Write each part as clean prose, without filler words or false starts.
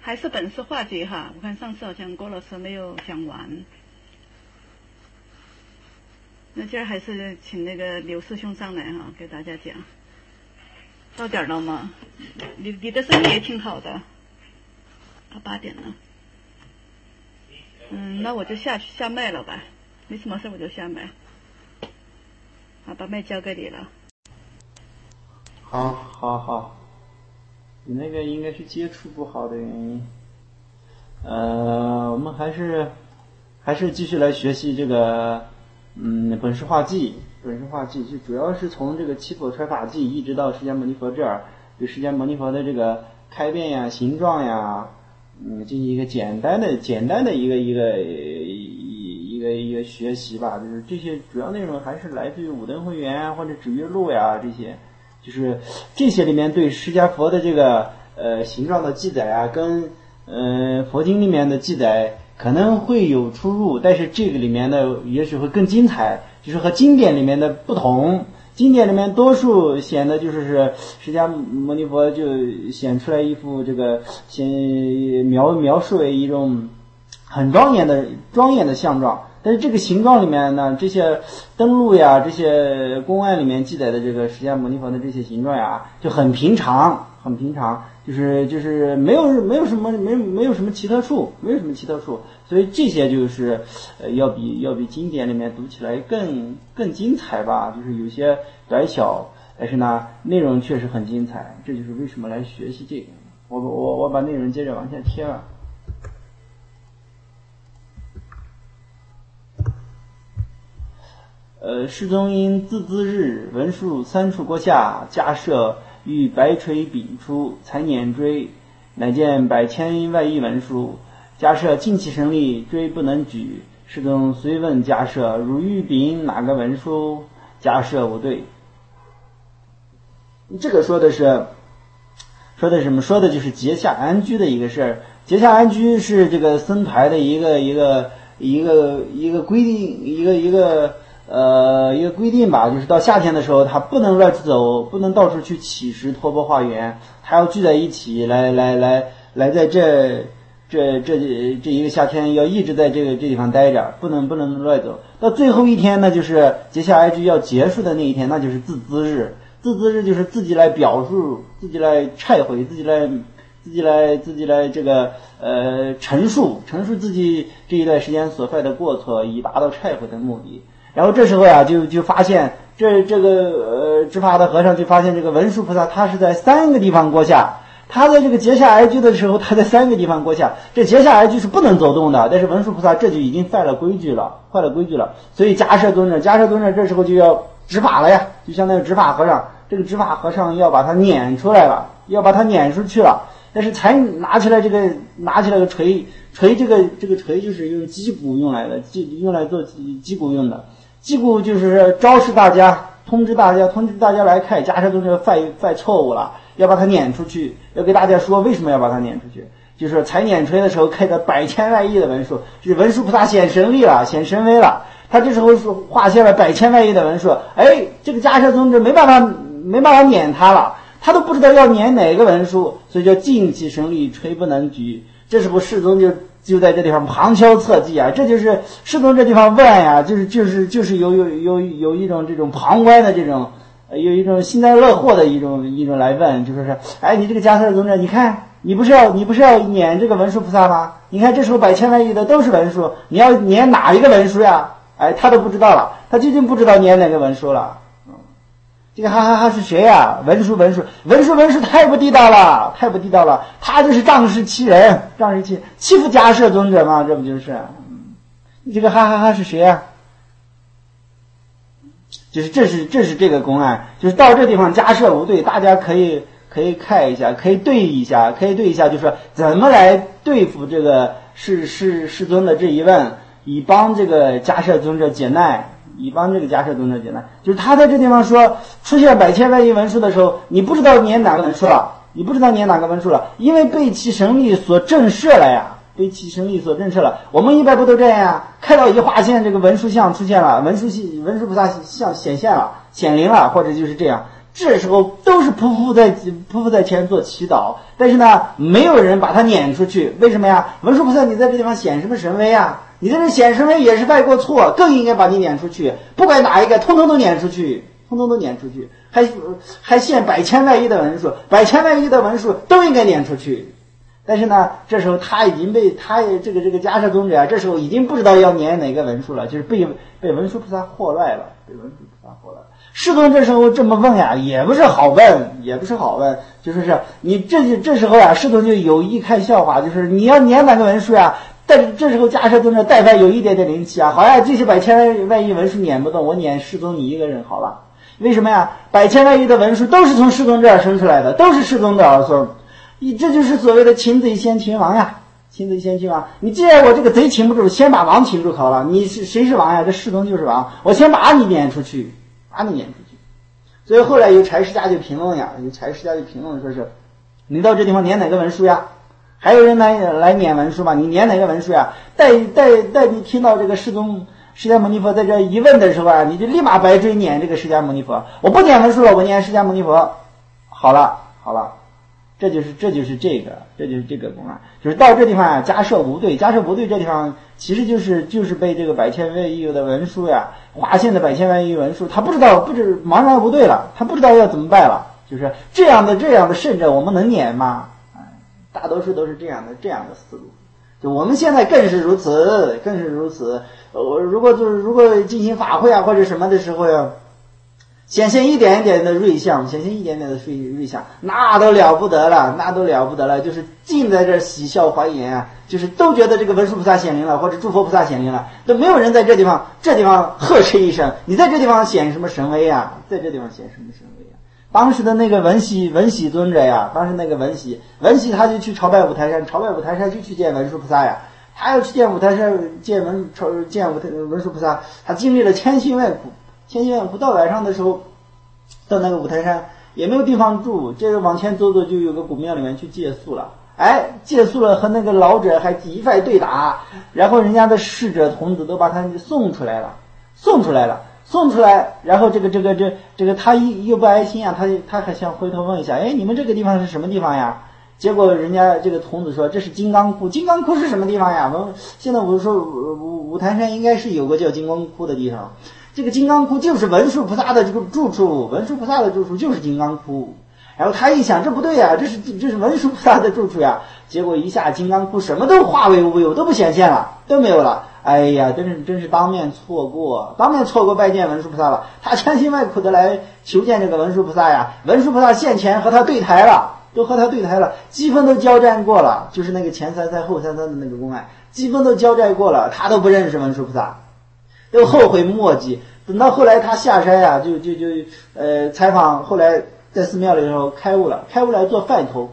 还是本师画集哈，我看上次好像郭老师没有讲完。那今儿还是请那个刘师兄上来哈，给大家讲。到点了吗？你的声音也挺好的。8点了。那我就下麦了吧，没什么事我就下麦。好，把麦交给你了。 好，你那个应该是接触不好的原因。我们还是继续来学习这个本师画记就主要是从这个七佛传法记一直到释迦牟尼佛这儿，对释迦牟尼佛的这个开变呀、形状呀，进行一个简单的一个学习吧。就是这些主要内容还是来自于武登会员或者指月录呀，这些就是这些里面对释迦佛的这个形状的记载啊，跟佛经里面的记载可能会有出入，但是这个里面呢也许会更精彩，就是和经典里面的不同。经典里面多数显得就是释迦牟尼佛就显出来一副这个描述为一种很庄严的相状，但是这个形状里面呢，这些登录呀，这些公案里面记载的这个释迦牟尼佛的这些形状呀，就很平常，就是没有什么奇特处，所以这些就是要比经典里面读起来更精彩吧，就是有些短小，但是呢内容确实很精彩，这就是为什么来学习这个。我把内容接着往下贴了。世宗因自资日文殊3处国下，迦摄欲白垂秉出，才辇追，乃见百千万亿文殊，迦摄尽其神力，追不能举。世宗遂问迦摄：汝欲秉哪个文殊？迦摄无对。这个说的是什么？说的就是结下安居的一个事儿。结下安居是这个僧团的一个规定，一个规定吧，就是到夏天的时候，他不能乱走，不能到处去乞食托钵化缘，还要聚在一起来在这一个夏天要一直在这地方待着，不能乱走。到最后一天呢，就是结下安居要结束的那一天，那就是自资日。自资日就是自己来表述，自己来忏悔，自己来这个陈述自己这一段时间所犯的过错，以达到忏悔的目的。然后这时候呀，就发现这个执法的和尚就发现这个文殊菩萨他是在3个地方过下，他在这个结下哀居的时候，他在3个地方过下，这结下哀居是不能走动的，但是文殊菩萨这就已经坏了规矩了，所以迦摄尊者这时候就要执法了呀，就相当于执法和尚，这个执法和尚要把他撵出来了，要把他撵出去了，但是才拿起来个锤，这个锤就是用击鼓用来做击鼓用的。击鼓就是昭示大家，通知大家来看，迦摄尊者犯错误了，要把他撵出去，要给大家说为什么要把他撵出去，就是才撵锤的时候开着百千万亿的文殊，就是文殊菩萨显神力了，显神威了，他这时候是化现了百千万亿的文殊，这个迦摄尊者没办法撵他了，他都不知道要撵哪个文殊，所以就尽其神力，锤不能举。这时候世宗就在这地方旁敲侧击啊，这就是世宗这地方问呀，就是有一种这种旁观的这种，有一种幸灾乐祸的一种来问，就是说，你这个迦摄尊者，你看你不是要撵这个文殊菩萨吗？你看这时候百千万亿的都是文殊，你要撵哪一个文殊呀？他都不知道了，他究竟不知道撵哪个文殊了。这个哈是谁呀？文殊太不地道了，他就是仗势欺人，欺负迦摄尊者嘛，这不就是？这个哈是谁呀？就是这是这个公案，就是到这地方迦摄无对，大家可以看一下，可以对一下，就是说怎么来对付这个世尊的这一问，以帮这个迦摄尊者解难。就是他在这地方说出现百千万亿文殊的时候，你不知道撵哪个文殊了，因为被其神力所震慑了呀，我们一般不都这样呀？看到一划线，这个文殊像出现了，文殊菩萨像显灵了，或者就是这样， 这时候都是匍匐在前做祈祷，但是呢，没有人把他撵出去。为什么呀？文殊菩萨，你在这地方显什么神威啊？你在这显神威也是犯过错，更应该把你撵出去。不管哪一个，通通都撵出去，通通都撵出去，还现百千万亿的文书，百千万亿的文书都应该撵出去。但是呢，这时候他已经被这个迦叶尊者啊，这时候已经不知道要撵哪个文殊了，就是被文殊菩萨惑乱了，被文殊菩萨惑乱了。世尊这时候这么问呀，也不是好问，就是你这时候呀，世尊就有意看笑话，就是你要撵哪个文殊呀？但是这时候迦叶尊者但凡有一点点灵气啊，好呀，这些百千万亿文殊撵不动，我撵世尊你一个人好了。为什么呀？百千万亿的文殊都是从世尊这儿生出来的，都是世尊的儿孙。这就是所谓的擒贼先擒王呀，擒贼先擒王。你既然我这个贼擒不住，先把王擒住好了。你是谁是王呀？这世尊就是王，我先把你撵出去，把你撵出去。所以后来有柴师家就评论呀，说是你到这地方撵哪个文殊呀？还有人来撵文殊吗？你撵哪个文殊呀？待你听到这个世尊释迦牟尼佛在这一问的时候啊，你就立马白追撵这个释迦牟尼佛。我不撵文殊了，我撵释迦牟尼佛。好了，这就是这个公案，就是到这地方啊，迦摄无对这地方其实就是被这个百千万亿的文殊呀，化现的百千万亿文殊，他不知茫然无对了，他不知道要怎么办了。就是这样的圣者，我们能撵吗？大多数都是这样的思路。就我们现在更是如此。如果进行法会啊或者什么的时候呀，显现一点一点的瑞相，那都了不得了，就是尽在这喜笑怀言啊，就是都觉得这个文殊菩萨显灵了，或者诸佛菩萨显灵了，都没有人在这地方呵斥一声，你在这地方显什么神威啊？当时的那个文喜尊者呀，文喜他就去朝拜五台山就去见文殊菩萨呀，他要去见五台山见文殊菩萨，他经历了千辛万苦，到晚上的时候，到那个五台山也没有地方住，这个往前走就有个古庙里面去借宿了。借宿了和那个老者还一番对打，然后人家的侍者童子都把他送出来，然后这个他又不爱心啊，他还想回头问一下，你们这个地方是什么地方呀？结果人家这个童子说这是金刚窟是什么地方呀？现在我说五台山应该是有个叫金刚窟的地方，这个金刚窟就是文殊菩萨的这个住处，就是金刚窟。然后他一想，这不对呀，这是文殊菩萨的住处呀。结果一下金刚窟什么都化为乌有，都不显现了，都没有了。哎呀，真是当面错过拜见文殊菩萨了。他千辛万苦的来求见这个文殊菩萨呀，文殊菩萨现前和他对台了，积分都交战过了，就是那个前三三后三三的那个公案，积分都交战过了，他都不认识文殊菩萨，都后悔莫及。等到后来他下山呀，就采访，后来在寺庙里的时候开悟了来做饭头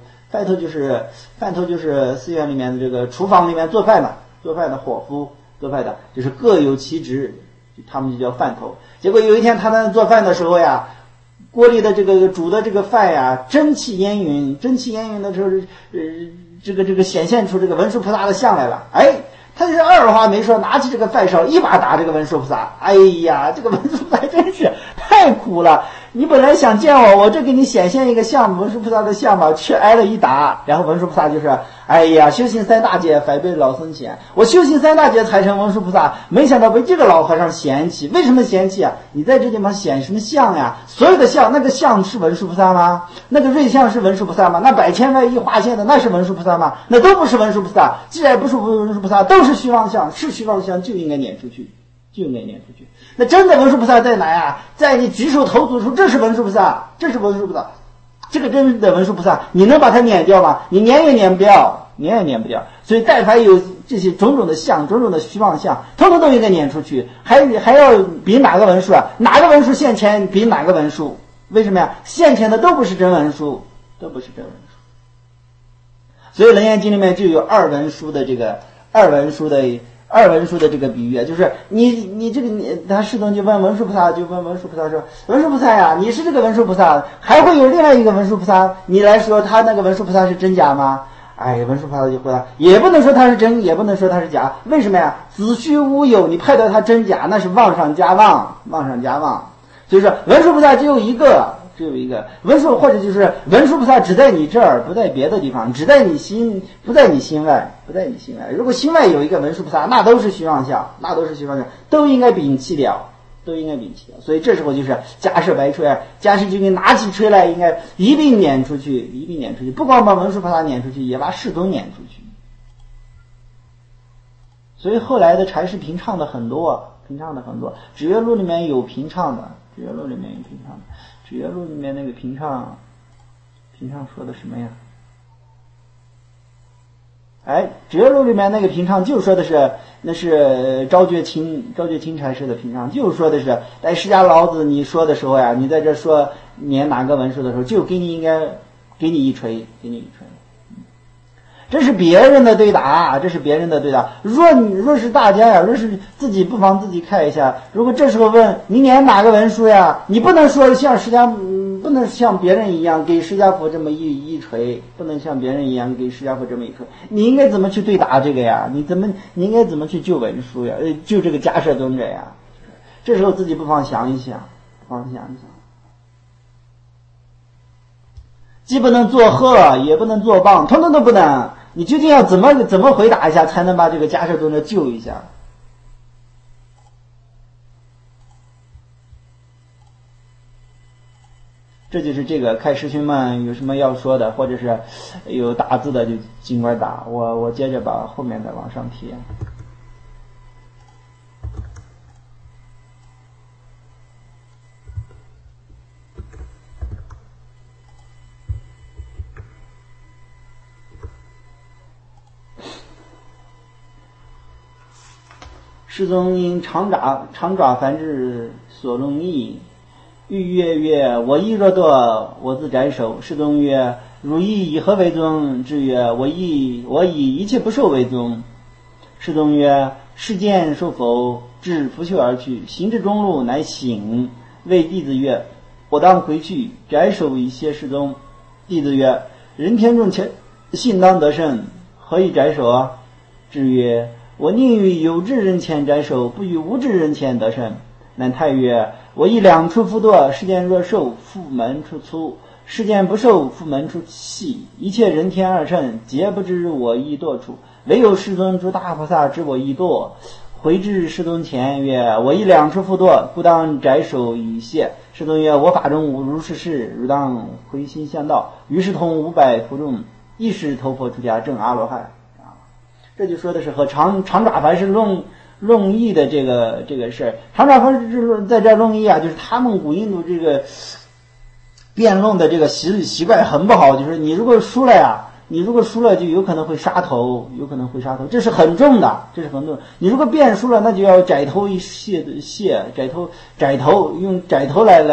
就是寺院里面的这个厨房里面做饭的伙夫，就是各有其职，他们就叫饭头。结果有一天他们做饭的时候呀，锅里的这个煮的这个饭呀，蒸汽烟云的时候，这个显现出这个文殊菩萨的像来了。他就是二话没说，拿起这个饭勺一把打这个文殊菩萨。哎呀，这个文殊菩萨真是太苦了！你本来想见我这给你显现一个像文殊菩萨的像吧，却挨了一打。然后文殊菩萨就是，哎呀，修行三大劫，反被老僧嫌。我修行三大劫才成文殊菩萨，没想到被这个老和尚嫌弃。为什么嫌弃啊？你在这地方显什么像呀？所有的像，那个像是文殊菩萨吗？那个瑞相是文殊菩萨吗？那百千万亿化现的那是文殊菩萨吗？那都不是文殊菩萨。既然不是文殊菩萨，都是虚妄相，是虚妄相就应该撵出去。那真的文殊菩萨在哪呀？在你举手投足处，这是文殊菩萨，这个真的文殊菩萨，你能把它撵掉吗？你撵也撵不掉。所以但凡有这些种种的相，种种的虚妄相，统统都应该撵出去。还要比哪个文殊啊？哪个文殊现前比哪个文殊？为什么呀？现前的都不是真文殊。所以《楞严经》里面就有二文殊的这个比喻，就是他世尊就问文殊菩萨，说文殊菩萨呀，你是这个文殊菩萨，还会有另外一个文殊菩萨，你来说他那个文殊菩萨是真假吗？文殊菩萨就回答，也不能说他是真，也不能说他是假。为什么呀？子虚乌有，你判断他真假，那是妄上加妄。所以说文殊菩萨只有一个， 只有一个文殊，或者就是文殊菩萨只在你这儿，不在别的地方，只在你心，不在你心外，不在你心外。如果心外有一个文殊菩萨，那都是虚妄相，那都是虚妄相，都应该摒弃掉，都应该摒弃掉。所以这时候就是迦叶白吹，迦叶就给拿起吹来，应该一并撵出去，一并撵出去，不光把文殊菩萨撵出去，也把世尊撵出去。所以后来的禅师评唱的很多，指月录里面有评唱的，指月录里面那个评唱说的什么呀？指月录里面那个评唱就说的是，那是昭觉清禅师的评唱，就说的是，在释迦老子你说的时候呀，你在这说念哪个文殊的时候，就给你一锤。这是别人的对答，若是大家呀，若是自己不妨自己看一下。如果这时候问你念哪个文殊呀，你不能说不能像别人一样给释迦佛这么一锤，不能像别人一样给释迦佛这么一锤。你应该怎么去对答这个呀？你应该怎么去救文殊呀？救这个迦叶尊者呀？这时候自己不妨想一想，既不能作贺，也不能作谤，统统都不能。你究竟要怎么回答一下，才能把这个迦叶尊者救一下？这就是这个，看师兄们有什么要说的，或者是有打字的就尽管打，我接着把后面的往上提。世尊因长爪梵志所论义，欲曰：我亦若堕，我自斩首。世尊曰：汝意以何为尊？至曰：我以一切不受为尊。世尊曰：世见受否？至拂袖而去。行至中路，乃醒，谓弟子曰：我当回去，斩首以谢世尊。弟子曰：人天众前信当得胜，何以斩首啊？至曰：我宁于有志人前斩首，不与无志人前得胜。乃太曰：我以两处复堕，世间若受，复门出粗；世间不受，复门出细。一切人天二乘，皆不知我亦堕处，唯有世尊诸大菩萨知我亦堕。回至世尊前曰：我以两处复堕，故当斩首以谢。世尊曰：我法中无如是事，汝当回心向道。于是同500徒众，一时投佛出家，证阿罗汉。这就说的是和长爪梵是论义的这个事儿。长爪梵是在这论义啊，就是他们古印度这个辩论的这个习惯很不好，就是你如果输了就有可能会杀头，这是很重的。你如果辩输了，那就要窄头一谢，窄头用窄头来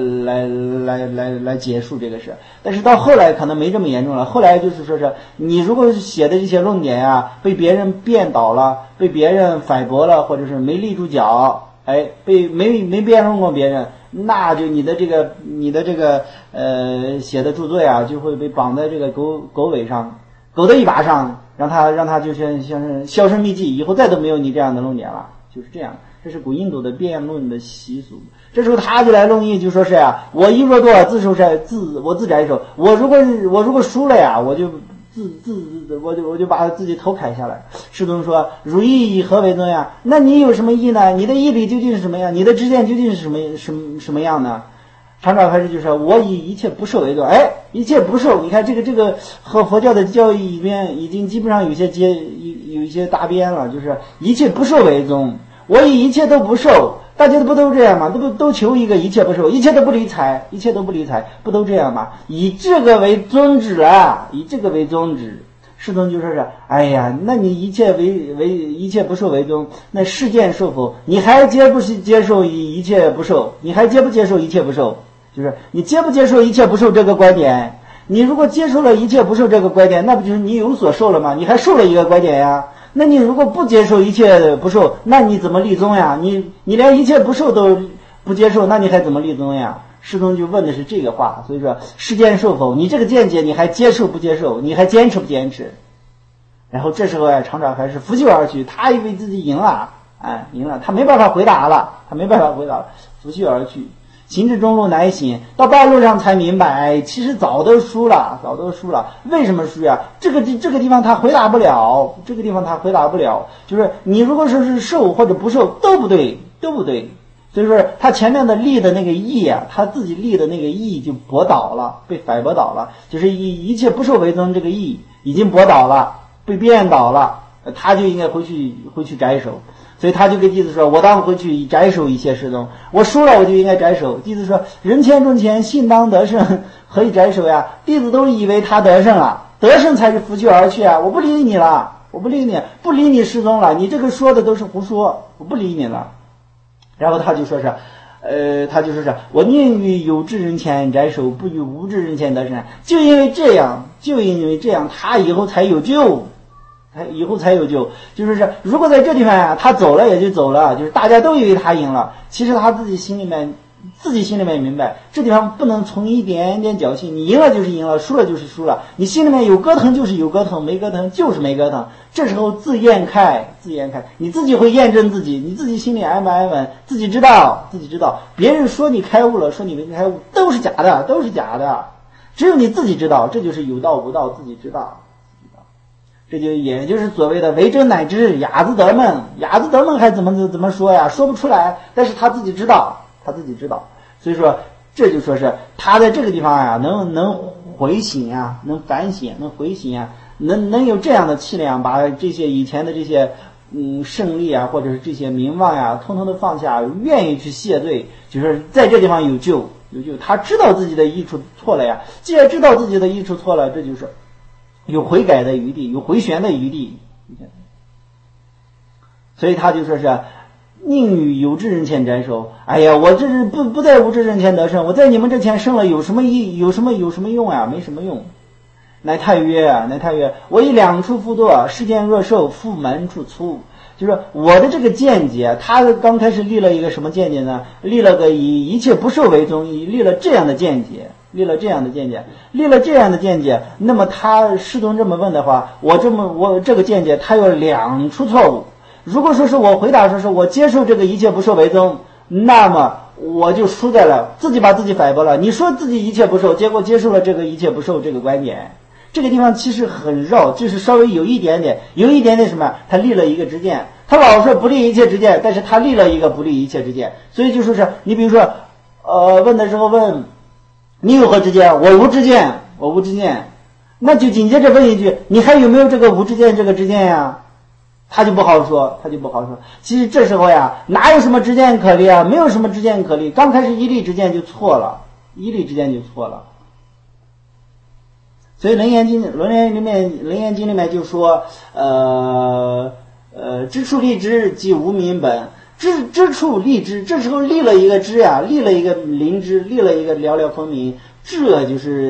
结束这个事。但是到后来可能没这么严重了，后来就是说是你如果写的这些论点啊被别人辩倒了，被别人反驳了，或者是没立住脚，被没辩论过别人，那就你的这个写的著作呀就会被绑在这个狗尾上，狗的尾巴上，让他就像是销声匿迹，以后再都没有你这样的论点了，就是这样。这是古印度的辩论的习俗。这时候他就来论义，就说是呀，我亦若堕，我自斩首。我如果输了呀，我就把自己头砍下来。世尊说：汝意以何为尊呀？那你有什么义呢？你的义理究竟是什么样？你的知见究竟是什么样呢？长爪梵志就说：我以一切不受为尊。一切不受，你看这个和佛教的教义里面已经基本上有一些搭边了，就是一切不受为尊。我以一切都不受，大家不都这样吗？都求一个一切不受，一切都不理睬，不都这样吗？以这个为宗旨啊，世尊就说是：哎呀，那你一切不受为宗，那世见受否？你还接不接受一切不受？你还接不接受一切不受？就是你接不接受一切不受这个观点？你如果接受了一切不受这个观点，那不就是你有所受了吗？你还受了一个观点呀。那你如果不接受一切不受，那你怎么立宗呀？你连一切不受都不接受，那你还怎么立宗呀？世尊就问的是这个话。所以说世间受否，你这个见解你还接受不接受？你还坚持不坚持？然后这时候长爪梵是拂袖而去，他以为自己赢了，他没办法回答了，拂袖而去。 行至中路乃醒，到半路上才明白，其实早都输了。为什么输呀？这个地方他回答不了，就是你如果说是受或者不受都不对。所以说他前面的立的那个义啊，他自己立的那个义就驳倒了，被反驳倒了，就是以一切不受为宗这个义已经驳倒了，被辩倒了，他就应该回去斩首。所以他就给弟子说，我当回去斩首一切事宗，我输了我就应该斩首。弟子说，人前重前，信当得胜，何以斩首呀？弟子都以为他得胜了，得胜才是拂去而去啊！我不理你了，不理你事宗了，你这个说的都是胡说，我不理你了。然后他就说是我宁于有志人前斩首，不与无志人前得胜。就因为这样，他以后才有救。就是如果在这地方呀，他走了也就走了，就是大家都以为他赢了，其实他自己心里面明白，这地方不能从一点点侥幸，你赢了就是赢了，输了就是输了，你心里面有咯腾就是有咯腾，没咯腾就是没咯腾。这时候自验开，你自己会验证自己，你自己心里安不安稳，自己知道。别人说你开悟了，说你没开悟，都是假的，只有你自己知道，这就是有道无道，自己知道。这也就是所谓的为真乃知，哑子得闷还怎么说呀？说不出来，但是他自己知道。所以说这就说是他在这个地方呀，能回省啊，能反省，能回省啊，能有这样的气量，把这些以前的这些胜利啊，或者是这些名望呀，通通都放下，愿意去谢罪，就是在这地方有救。他知道自己的益处错了呀，既然知道自己的益处错了，这就是有悔改的余地，有回旋的余地。所以他就说是宁与有志人前斩首。哎呀，我这是不在无志人前得胜，我在你们之前胜了有什么用啊？没什么用。乃太曰，我以两处复作，世间若受，复门处粗。就是我的这个见解，他刚开始立了一个什么见解呢？立了个以一切不受为宗，立了这样的见解。那么他师宗这么问的话，我这个见解他有两处错误。如果说是我回答说是我接受这个一切不受为宗，那么我就输在了，自己把自己反驳了。你说自己一切不受，结果接受了这个一切不受这个观点。这个地方其实很绕，就是稍微有一点点什么，他立了一个执见，他老说不立一切执见，但是他立了一个不立一切执见。所以就说是你比如说问的时候问你有何知见？我无知见。那就紧接着问一句，你还有没有这个无知见这个知见呀？他就不好说。其实这时候呀，哪有什么知见可立啊？没有什么知见可立。刚开始一立知见就错了。所以《楞严经》里面就说，知处立知，即无明本。知处立知，这时候立了一个知呀，立了一个灵知，立了一个寥寥分明，这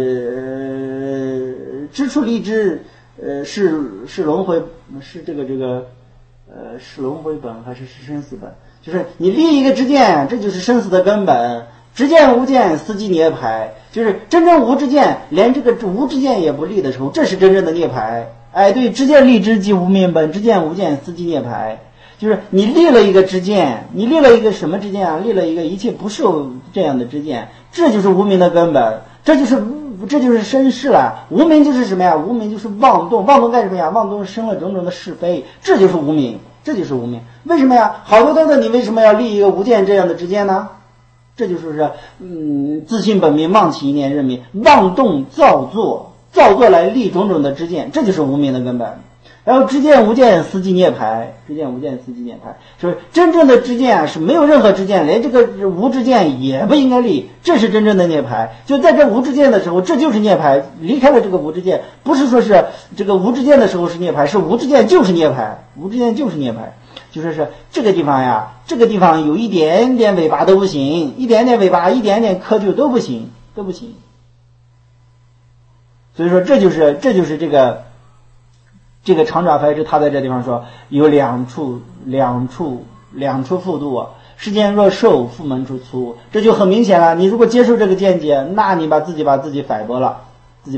就是知处立知，是轮回，是这个是轮回本还是生死本？就是你立一个知见，这就是生死的根本。知见无见，司机涅槃，就是真正无知见，连这个无知见也不立的时候，这是真正的涅槃。哎，对，知见立知即无明本，知见无见，司机涅槃。就是你立了一个知见，你立了一个什么知见啊？立了一个一切不受这样的知见，这就是无明的根本，这就是生事了。无明就是什么呀？无明就是妄动，妄动干什么呀？妄动生了种种的是非，这就是无明。为什么呀？好多的你为什么要立一个无见这样的知见呢？这就是自信本明，妄起一念认明，妄动造作来立种种的知见，这就是无明的根本。然后知见无见，司机涅槃，就是真正的知见啊，是没有任何知见，连这个无知见也不应该立，这是真正的涅槃。就在这无知见的时候，这就是涅槃。离开了这个无知见，不是说是这个无知见的时候是涅槃，是无知见就是涅槃，就说是这个地方呀，有一点点尾巴都不行，一点点尾巴，一点点窠臼都不行。所以说这就是这个长爪白痴，他在这地方说有两处复度，世间若受，复门处粗。这就很明显了，你如果接受这个见解，那你把自己反驳了，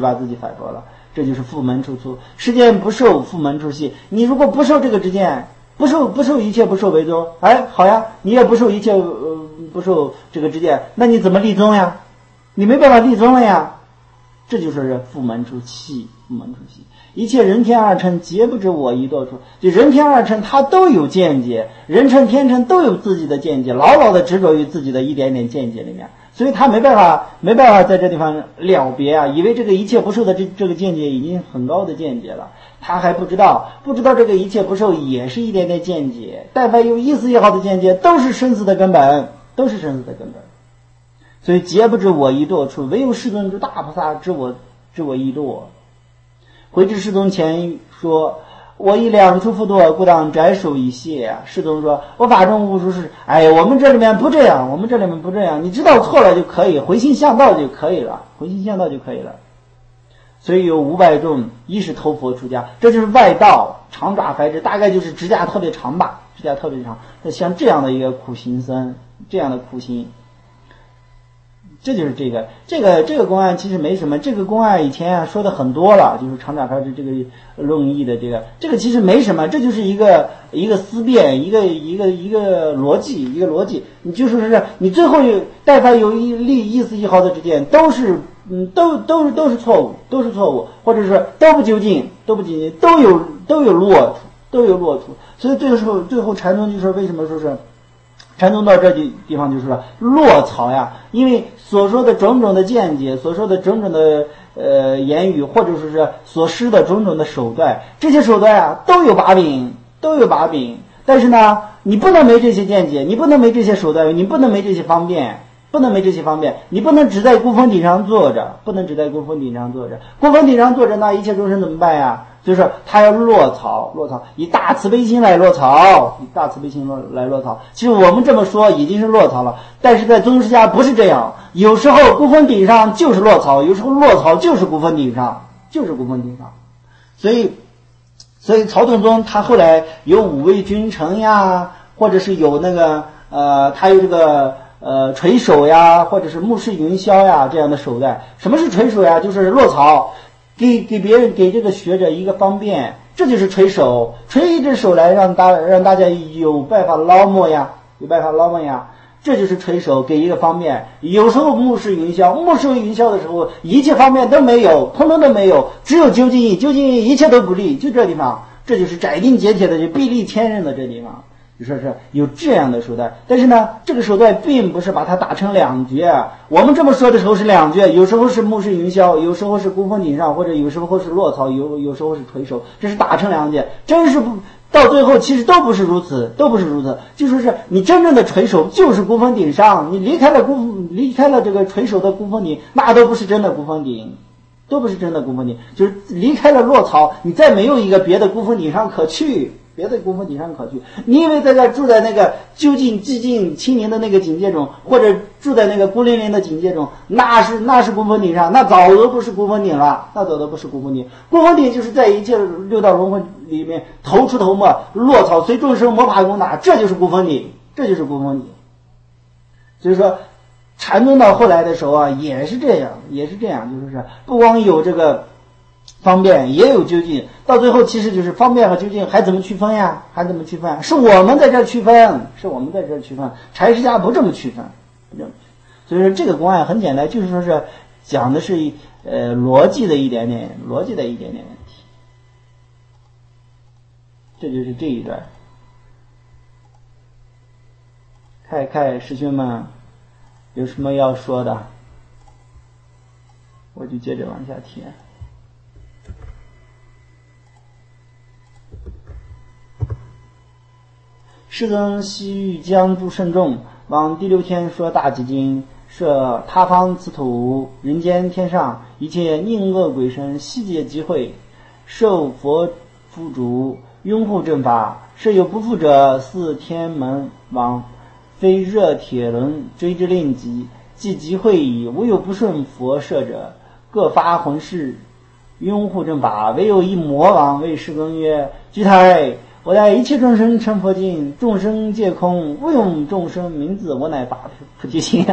这就是复门处粗。世间不受，复门处细。你如果不受这个知见， 不受一切不受为宗。哎，好呀，你也不受一切不受这个之见，那你怎么立宗呀？你没办法立宗了呀。这就是复门出气，复门出气。一切人天二乘皆不知我一多处，就人天二乘他都有见解，人乘天乘都有自己的见解，牢牢的执着于自己的一点点见解里面，所以他没办法在这地方了别啊，以为这个一切不受的这个见解已经很高的见解了，他还不知道这个一切不受也是一点点见解，但凡有一丝一毫的见解，都是生死的根本，都是生死的根本。所以皆不知我一堕处，唯有世尊之大菩萨知我一堕。回至世尊前说，我以两处复堕，故当斩首以谢。世尊说，我法中无殊事。哎，我们这里面不这样，你知道错了就可以，回心向道就可以了。所以有500众，一是投佛出家，这就是外道长爪怀之，大概就是指甲特别长吧，像这样的一个苦行僧，这样的苦行。这就是这个公案其实没什么，这个公案以前说的很多了，就是长爪怀之这个论义的这个其实没什么，这就是一个思辨，一个逻辑，你就说是你最后但凡有一丝一毫的之见，都是错误，或者是都不究竟，都有落处，所以最后禅宗就是为什么说是禅宗到这地方就是说落草呀，因为所说的种种的见解，所说的种种的言语，或者说是所施的种种的手段，这些手段啊都有把柄，但是呢，你不能没这些见解，你不能没这些手段，你不能没这些方便，你不能只在孤峰顶上坐着，孤峰顶上坐着，那一切众生怎么办呀？就是他要落草，以大慈悲心来落草，其实我们这么说已经是落草了，但是在宗师家不是这样，有时候孤峰顶上就是落草，有时候落草就是孤峰顶上，所以曹洞宗他后来有五位君臣呀，或者是有那个他有这个垂手呀，或者是目视云霄呀这样的手段。什么是垂手呀？就是落草，给别人给这个学者一个方便，这就是垂手，垂一只手来让大家有办法捞摸呀，这就是垂手，给一个方便。有时候目视云霄的时候，一切方面都没有，通通都没有，只有究竟义一切都不利，就这地方，这就是斩钉截铁的，就臂力千仞的这地方。就说是有这样的手段，但是呢，这个手段并不是把它打成两绝。我们这么说的时候是两绝，有时候是目视云霄，有时候是孤峰顶上，或者有时候是落草，有时候是垂手，这是打成两绝。真是不到最后，其实都不是如此。就说是你真正的垂手就是孤峰顶上，你离开了这个垂手的孤峰顶，那都不是真的孤峰顶。就是离开了落草，你再没有一个别的孤峰顶上可去。你以为在这住在那个究竟寂静清宁的那个境界中，或者住在那个孤零零的境界中，那是孤峰顶上，那早都不是孤峰顶了，孤峰顶就是在一切六道轮回里面头出头没，落草随众生摸爬滚打，这就是孤峰顶。所以说禅宗到后来的时候啊，也是这样，就是不光有这个方便，也有究竟，到最后其实就是方便和究竟还怎么区分呀？是我们在这区分，禅师家不这么区分。所以说这个公案很简单，就是说是讲的是逻辑的一点点问题。这就是这一段。看师兄们有什么要说的，我就接着往下填。世尊西域将诸圣众，往第6天说大集经，设他方此土，人间天上一切宁恶鬼神悉皆集会，受佛夫主，拥护正法。设有不复者，四天门王，非热铁轮追之令吉，既集会矣，无有不顺佛设者，各发魂誓，拥护正法。唯有一魔王为世尊曰：居台，我待一切众生成佛境，众生皆空，勿用众生名字，我乃法菩提心。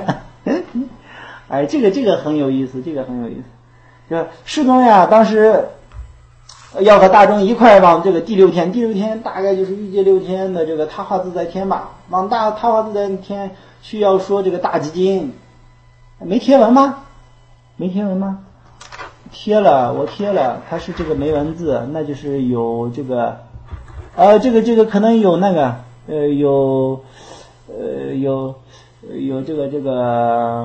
哎，这个很有意思，就世尊呀，当时要和大众一块往这个第六天，第六天大概就是欲界6天的这个他化自在天吧，往他化自在天去要说这个大集经，没贴文吗？没贴文吗？贴了，我贴了，它是这个没文字，那就是有这个，这个可能有那个，有这个，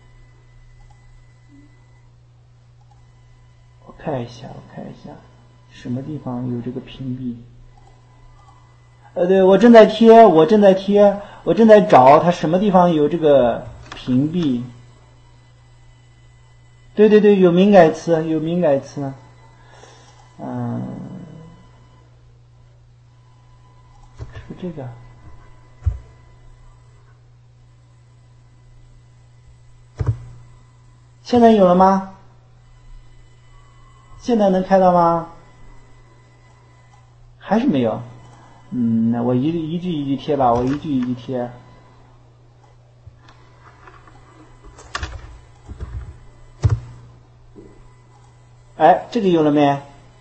我看一下，什么地方有这个屏蔽？对，我正在贴，我正在找它什么地方有这个屏蔽。对，有敏感词，是这个。现在有了吗？现在能看到吗？还是没有？那我一句一句贴吧，我一句一句贴。哎，这个有了没？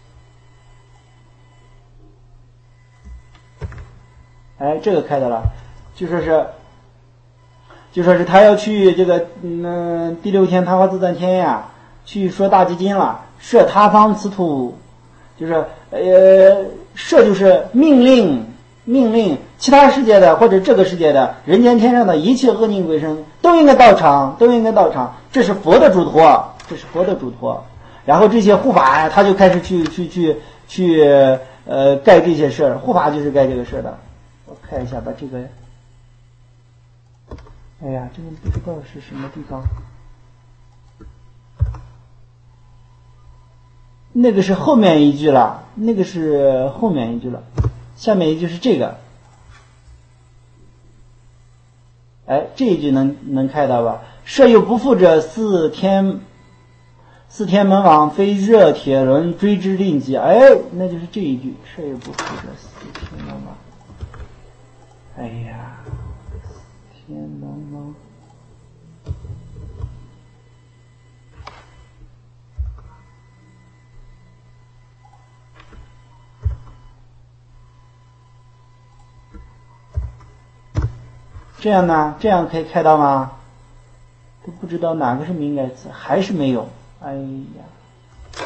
哎，这个开的了，就说是他要去这个第六天他化自在天呀，去说大集经了，设他方此土，就是设就是命令其他世界的或者这个世界的人间天上的一切恶逆鬼神都应该到场，这是佛的嘱托。然后这些护法他就开始去盖这些事儿，护法就是盖这个事儿的。我看一下吧，这个，哎呀，这个不知道是什么地方。那个是后面一句了，下面一句是这个。哎，这一句能看到吧？设有不复者四天门王非热铁轮追之令己，哎，那就是这一句，设有不复者四天门王。哎呀，天门王。这样呢？这样可以看到吗？都不知道哪个是敏感词，还是没有。哎呀，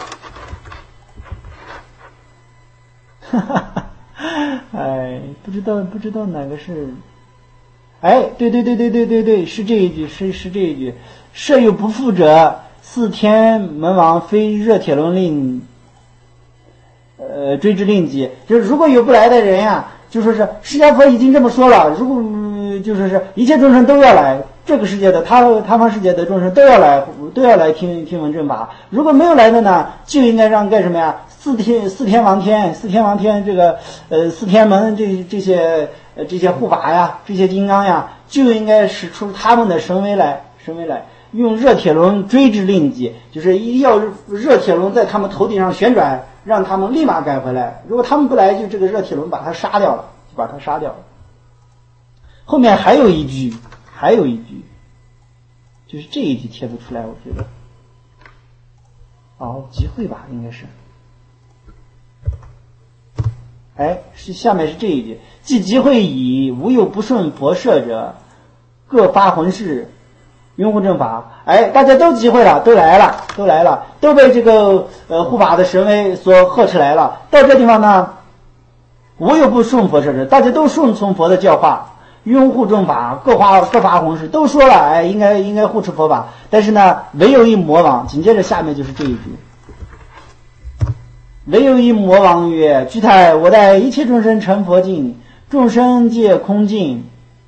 哎，不知道哪个是。哎，对，是这一句，是这一句。设有不复者，四天门王非热铁轮令，追之令己。就是如果有不来的人呀，就说是释迦佛已经这么说了，如果就是一切众生都要来，这个世界的他方世界的众生都要来听闻正法。如果没有来的呢，就应该让干什么呀？四天王天这个四天门这些护法呀，这些金刚呀，就应该使出他们的神威来，用热铁轮追之令己，就是要热铁轮在他们头顶上旋转，让他们立马赶回来。如果他们不来，就这个热铁轮把他杀掉了。后面还有一句，就是这一句贴不出来，我觉得。集会吧，应该是。哎，下面是这一句：既集会矣，无有不顺佛舍者，各发弘誓，拥护正法。哎，大家都集会了，都来了，都被这个护法的神威所呵斥来了。到这地方呢，无有不顺佛舍者，大家都顺从佛的教化，拥护正法，各发弘誓，都说了，哎，应该护持佛法。但是呢，唯有一魔王，紧接着下面就是这一句。唯有一魔王曰：居太，我待一切众生成佛境，众生皆空境，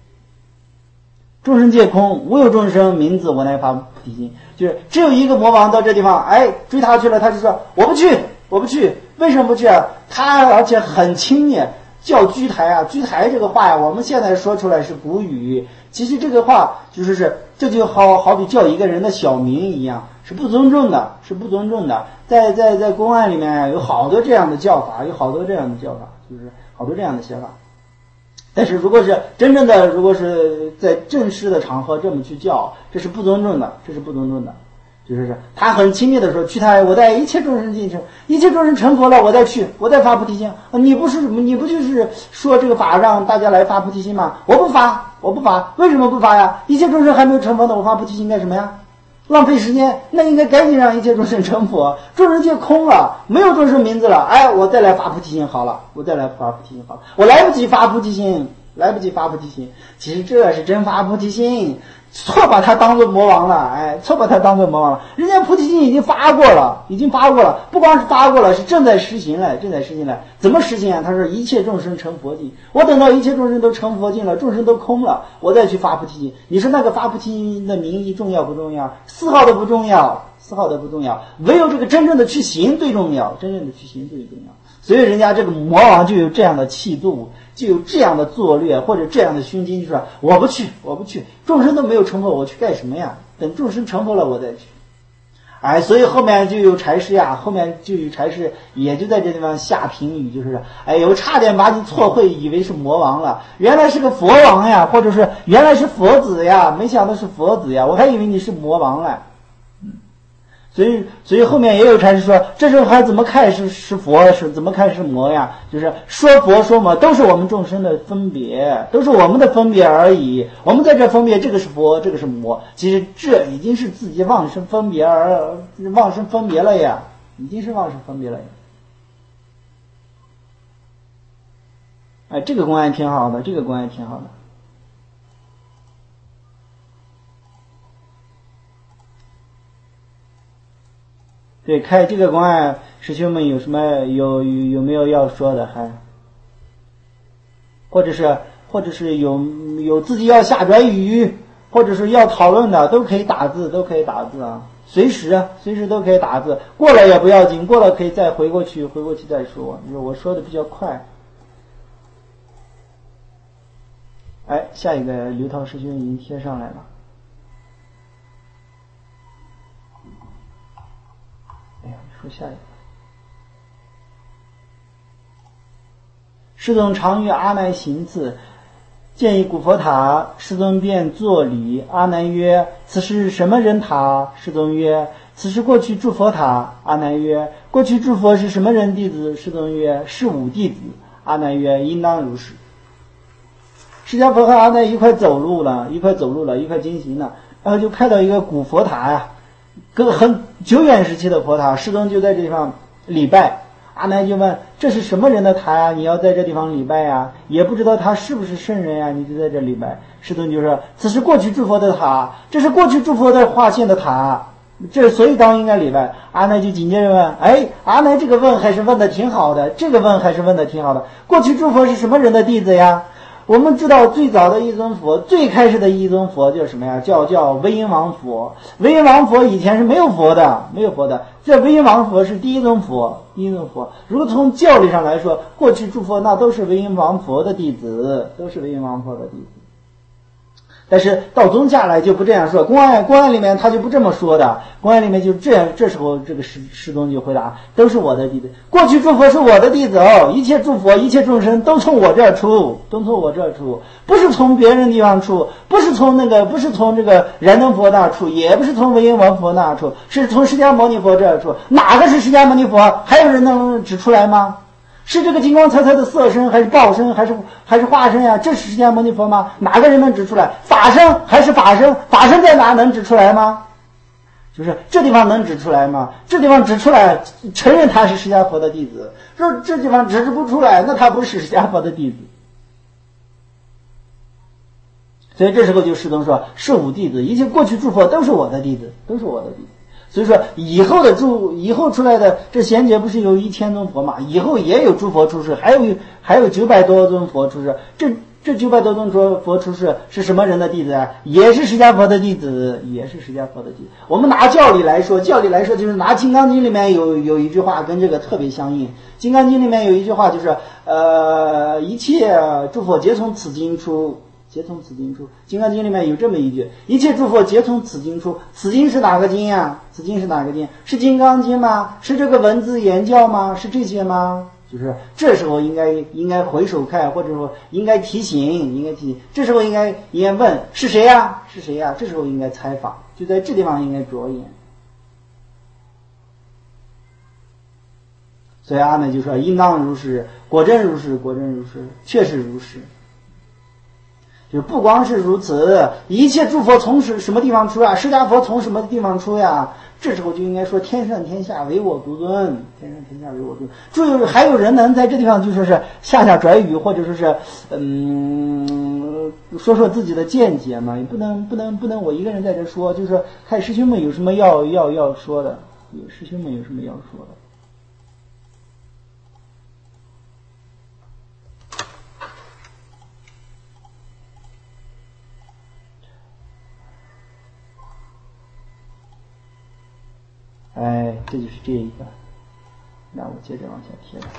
无有众生名字我乃发菩提心。就是只有一个魔王到这地方，哎，追他去了，他就说我不去，为什么不去啊？他而且很轻蔑，叫居台啊，居台这个话呀，我们现在说出来是古语，其实这个话这就好比叫一个人的小名一样，是不尊重的。在公案里面有好多这样的叫法，就是好多这样的写法。但是如果是真正的，如果是在正式的场合这么去叫，这是不尊重的， 就是他很亲密的说，去他我带一切众生进城，一切众生成佛了，我再去，我再发菩提心。你不就是说这个法让大家来发菩提心吗？我不发，为什么不发呀？一切众生还没有成佛呢，我发菩提心干什么呀？浪费时间，那应该赶紧让一切众生成佛，众生界空了，没有众生名字了，哎，我再来发菩提心好了，我来不及发菩提心，其实这是真发菩提心，错把它当做魔王了，人家菩提心已经发过了，不光是发过了，是正在实行了，怎么实行啊？他说一切众生成佛境，我等到一切众生都成佛境了，众生都空了，我再去发菩提心。你说那个发菩提心的名义重要不重要？丝毫的不重要，唯有这个真正的去行最重要，所以人家这个魔王就有这样的气度，就有这样的作劣，或者这样的胸襟，就说我不去，众生都没有成佛，我去干什么呀？等众生成佛了我再去。所以后面就有禅师也就在这地方下评语，就是我差点把你错会以为是魔王了，原来是个佛王呀，或者是原来是佛子呀，没想到是佛子呀，我还以为你是魔王了。所以后面也有禅师说，这时候还怎么看是佛，怎么看是魔呀？就是说佛说魔都是我们众生的分别，都是我们的分别而已。我们在这分别，这个是佛，这个是魔，其实这已经是自己妄生分别了呀，这个公案挺好的，对，开这个公案，师兄们有什么有没有要说的？还或者是有自己要下转语，或者是要讨论的，都可以打字啊，随时都可以打字，过了也不要紧，过了可以再回过去再说。我说的比较快。下一个刘涛师兄已经贴上来了。说下一个，世尊常与阿难行次，见一古佛塔，世尊便作礼。阿难曰：此是什么人塔？世尊曰：此是过去诸佛塔。阿难曰：过去诸佛是什么人弟子？世尊曰：是五弟子。阿难曰：应当如是。释迦佛和阿难一块走路了，一块经行了，然后就看到一个古佛塔呀，个很久远时期的佛塔，世尊就在这地方礼拜。阿难就问：这是什么人的塔呀？你要在这地方礼拜呀？也不知道他是不是圣人呀，你就在这礼拜。世尊就说：此是过去诸佛的塔，这是过去诸佛的化现的塔，这所以当应该礼拜。阿难就紧接着问：阿难这个问还是问的挺好的，过去诸佛是什么人的弟子呀？我们知道最早的一尊佛，最开始的一尊佛叫什么呀？叫威音王佛。威音王佛以前是没有佛的。这威音王佛是第一尊佛。如果从教理上来说，过去诸佛那都是威音王佛的弟子。但是到宗驾来就不这样说，公案里面他就不这么说的，公案里面就这样。这时候这个师宗就回答：都是我的弟子，过去诸佛是我的弟子一切诸佛一切众生都从我这儿出，不是从别人地方出，不是从这个燃灯佛那儿出，也不是从威音王佛那儿出，是从释迦牟尼佛这儿出。哪个是释迦牟尼佛？还有人能指出来吗？是这个金光灿灿的色身，还是报身，还是化身呀？这是释迦牟尼佛吗？哪个人能指出来？法身还是法身？法身在哪能指出来吗？就是这地方能指出来吗？这地方指出来，承认他是释迦佛的弟子。说这地方指不出来，那他不是释迦佛的弟子。所以这时候就世尊说：是五弟子，一切过去诸佛都是我的弟子。所以说以后出来的这贤劫不是有1000尊佛嘛？以后也有诸佛出世，还有900多尊佛出世。这900多尊佛出世是什么人的弟子啊？也是释迦佛的弟子。我们拿教理来说就是拿《金刚经》里面有一句话跟这个特别相应。《金刚经》里面有一句话就是一切诸佛皆从此经出。金刚经里面有这么一句：一切诸佛皆从此经出。此经是哪个经呀？是金刚经吗？是这个文字言教吗？是这些吗？就是这时候应该回首看，或者说应该提醒。这时候应该问是谁呀？这时候应该采访，就在这地方应该着眼。 所以阿难就说应当如是，果真如是，果真如是，确实如是。就不光是如此，一切诸佛从什么地方出啊？释迦佛从什么地方出呀？这时候就应该说天上天下唯我独尊，天上天下唯我独尊。注意，还有人能在这地方就说是下拽语，或者说是说说自己的见解嘛？也不能我一个人在这说，就是说看师兄们有什么要说的，师兄们有什么要说的。哎，这就是这一个，那我接着往下贴了。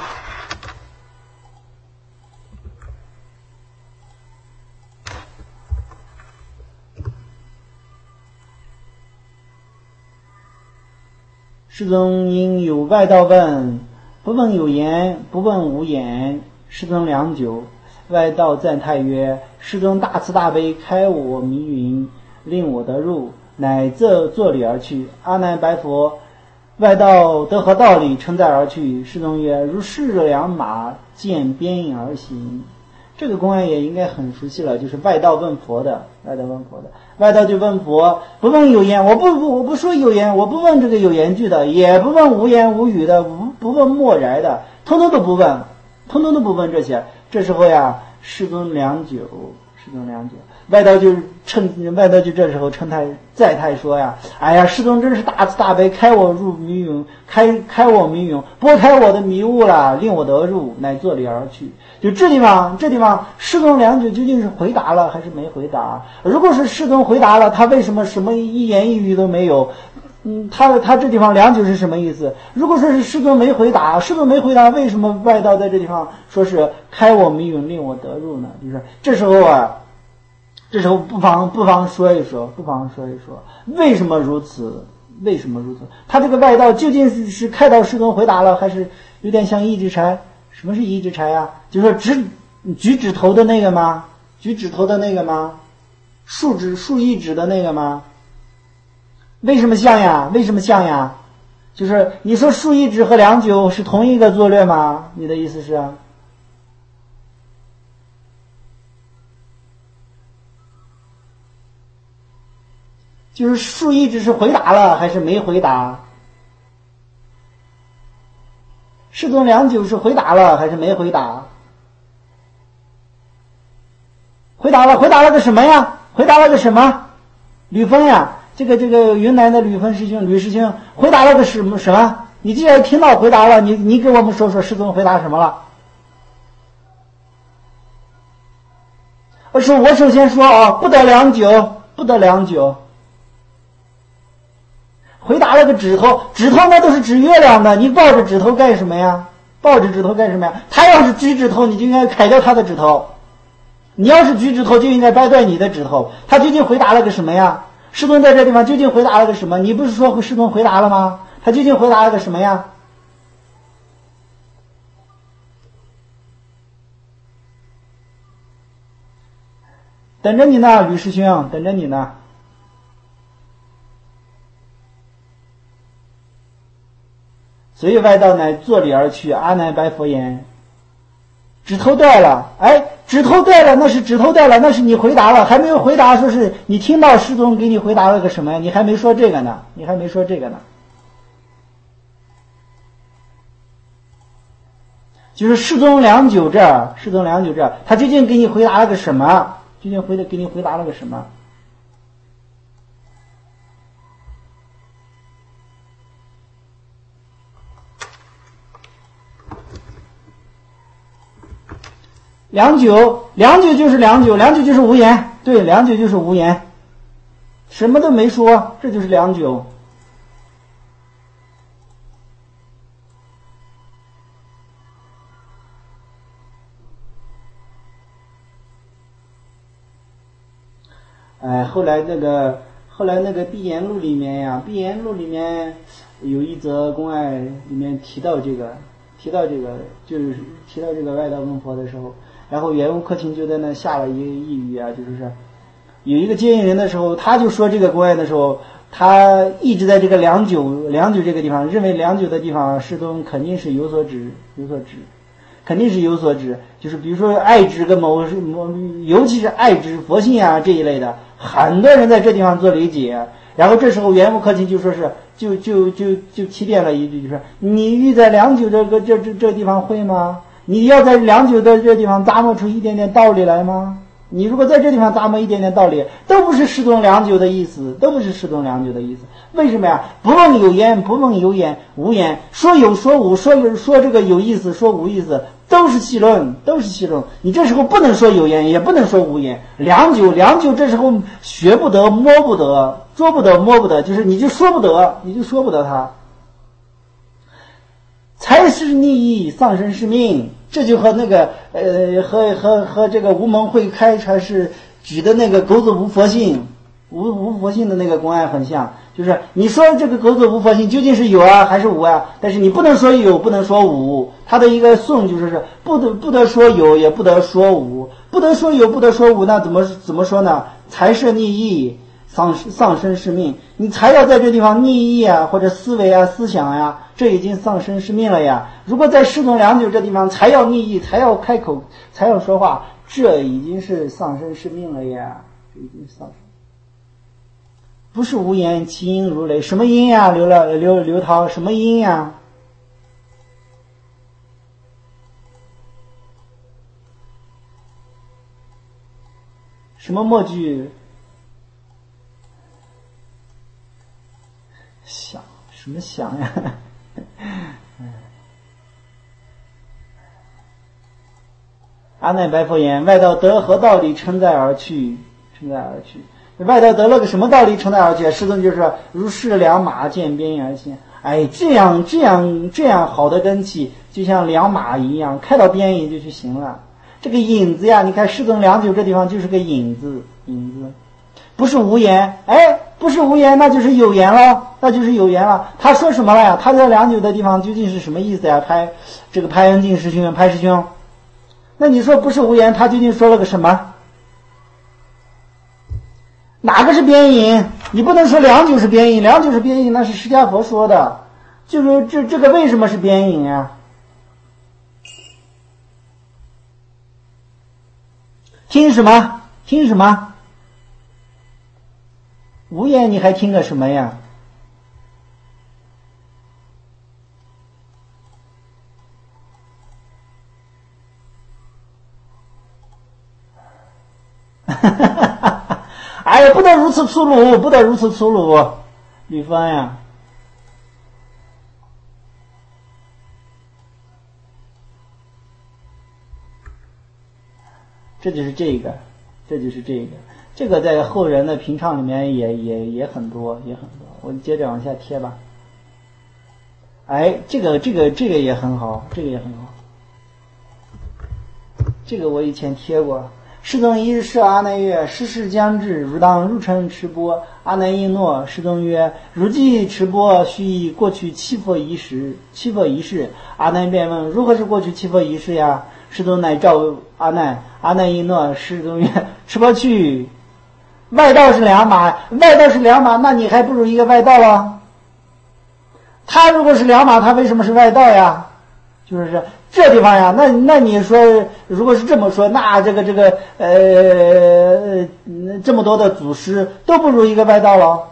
世尊因有外道问，不问有言，不问无言。世尊良久，外道赞叹曰：世尊大慈大悲，开我迷云，令我得入，乃作礼而去。阿难白佛：外道得何道理？称赞而去。世尊曰：如是良马，见边影而行。这个公案也应该很熟悉了，就是外道问佛的，外道就问佛：不问有言，我不说有言，我不问这个有言句的，也不问无言无语的，不问默然的，通通都不问这些。这时候呀，世尊良久，外道就这时候称他赞叹说呀：哎呀，世尊真是大慈大悲，开我入迷云，开我迷云，拨开我的迷雾了，令我得入，乃作礼而去。就这地方，世尊良久究竟是回答了还是没回答？如果是世尊回答了，他为什么什么一言一语都没有？他这地方良久是什么意思？如果说是世尊没回答，为什么外道在这地方说是开我迷云，令我得入呢？就是这时候不妨说一说，为什么如此？他这个外道究竟是开导世尊回答了，还是有点像一指禅？什么是一指禅呀？就是说举指头的那个吗？竖一指的那个吗？为什么像呀？就是你说竖一指和良久是同一个作略吗？你的意思是？就是竖一指是回答了还是没回答？世尊良久是回答了还是没回答？回答了个什么呀？吕峰呀，这个云南的吕师兄回答了个什么？你既然听到回答了，你给我们说世尊回答什么了？我首先说不得良久。回答了个指头那都是指月亮的，你抱着指头干什么呀？他要是举指头，你就应该砍掉他的指头；你要是举指头，就应该掰断你的指头。他究竟回答了个什么呀？世尊在这地方究竟回答了个什么？你不是说世尊回答了吗？他究竟回答了个什么呀？等着你呢，吕师兄，等着你呢。所以外道乃作礼而去。阿难白佛言：指头断了，那是指头断了，那是你回答了，还没有回答说是你听到世尊给你回答了个什么呀？你还没说这个呢。就是世尊良久这儿，他究竟给你回答了个什么？良久就是良久就是无言，对，良久就是无言，什么都没说，这就是良久。后来那个碧岩录里面有一则公案，里面提到这个，就是提到这个外道问佛的时候，然后圆悟克勤就在那下了一个一语啊，就是有一个接引人的时候，他就说这个公案的时候， 他一直在这个良久这个地方，认为良久的地方世尊肯定是有所指，肯定是有所指，就是比如说爱指跟尤其是爱指佛性啊这一类的，很多人在这地方做理解。然后这时候圆悟克勤就说是就提点了一句，就说你欲在良久这地方会吗？你要在良久的这地方咂摸出一点点道理来吗？你如果在这地方咂摸一点点道理，都不是世尊良久的意思，为什么呀？不问有言，不问有言，无言，说有说无，说这个有意思，说无意思，都是戏论。你这时候不能说有言，也不能说无言。良久这时候学不得，摸不得，捉不得，摸不得，就是你就说不得它。才是逆意，丧身是命，这就和那个和这个无门会开禅师举的那个狗子无佛性的那个公案很像，就是你说这个狗子无佛性究竟是有啊还是无啊？但是你不能说有，不能说无，他的一个颂就是不得说有，也不得说无，不得说有，不得说无，那怎么说呢？才是逆意，丧身是命，你才要在这地方逆意啊，或者思维啊、思想呀，这已经丧身是命了呀。如果在世尊良久这地方才要逆意，才要开口，才要说话，这已经是丧身是命了呀，这已经丧身。不是无言，其音如雷，什么音呀？刘涛，什么音呀？什么默剧？想什么想呀？阿难白佛言：外道得何道理承载而去？外道得了个什么道理承载而去？世尊就是说如是良马见边而行。哎，这样好的根器，就像良马一样，开到边野就去行了。这个引子呀，你看世尊良久这地方就是个引子，不是无言，不是无言，那就是有言了。他说什么了呀？他在良久的地方究竟是什么意思呀？拍恩净师兄，那你说不是无言，他究竟说了个什么？哪个是边引？你不能说良久是边引，那是释迦佛说的。就是这个为什么是边引呀？听什么？无言你还听个什么呀？哎呀，不得如此粗鲁，吕方呀。这就是这个在后人的评唱里面也很多，我接着往下贴吧。这个也很好，这个我以前贴过。世尊一日设阿难曰：时世将至，汝当入城持钵。阿难应诺。世尊曰：汝既持钵，须以过去七佛仪式。阿难便问：如何是过去七佛仪式呀？世尊乃召阿难，阿难应诺。世尊曰：持钵去。外道是良马，那你还不如一个外道了。他如果是良马，他为什么是外道呀？就是这地方呀，那你说，如果是这么说，那这么多的祖师都不如一个外道了。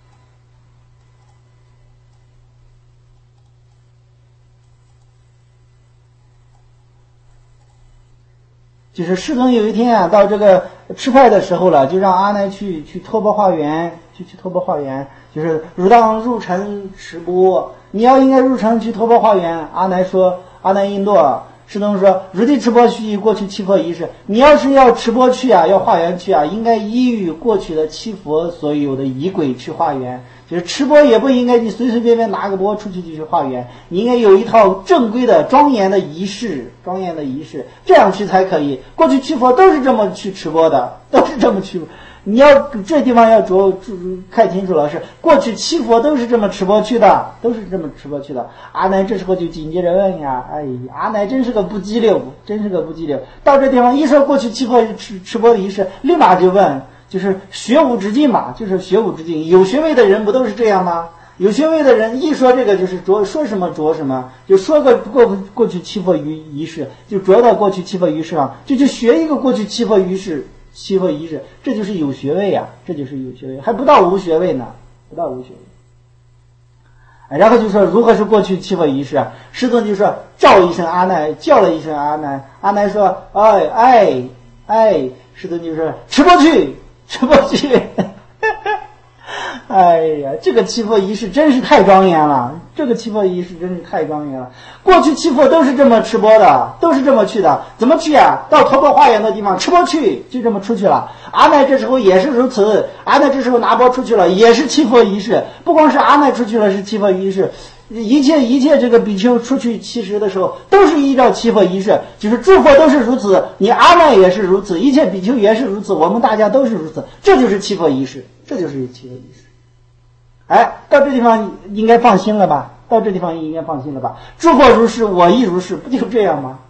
就是世尊有一天啊，到这个吃饭的时候了，就让阿难去托钵化缘，去托钵化缘，就是汝当入城持钵，你要应该入城去托钵化缘。阿难应诺。世尊说：汝地持钵须以过去七佛仪式。你要是要持钵去啊，要化缘去啊，应该依于过去的七佛所有的仪轨去化缘。就是持钵也不应该你随随便便拿个钵出去就去化缘，你应该有一套正规的庄严的仪式，这样去才可以。过去七佛都是这么去持钵的，你要这地方要看清楚了，是过去七佛都是这么持钵去的，阿难这时候就紧接着问呀，阿难真是个不激流，到这地方一说过去七佛持钵的仪式，立马就问， 就是学无止境吧，就是学无止境。有学位的人不都是这样吗？有学位的人一说这个就是说什么着什么，就说个过去七佛仪式，就着到过去七佛仪式上，就去学一个过去七佛仪式，这就是有学位呀，这就是有学位，还不到无学位呢，不到无学位。然后就说如何是过去七佛仪式啊？师尊就说叫一声阿难，叫了一声阿难，阿难说哎，师尊就说吃过去。哎呀，这个七佛仪式真是太庄严了，过去七佛都是这么吃播的，都是这么去的，怎么去啊？到陀钵化缘的地方吃播去，就这么出去了。阿难这时候也是如此，阿难这时候拿钵出去了，也是七佛仪式。不光是阿难出去了是七佛仪式，一切这个比丘出去七十的时候都是依照七佛仪式，就是诸佛都是如此，你阿难也是如此，一切比丘也是如此，我们大家都是如此，这就是七佛仪式，哎，到这地方应该放心了吧？诸佛如是，我亦如是，不就这样吗？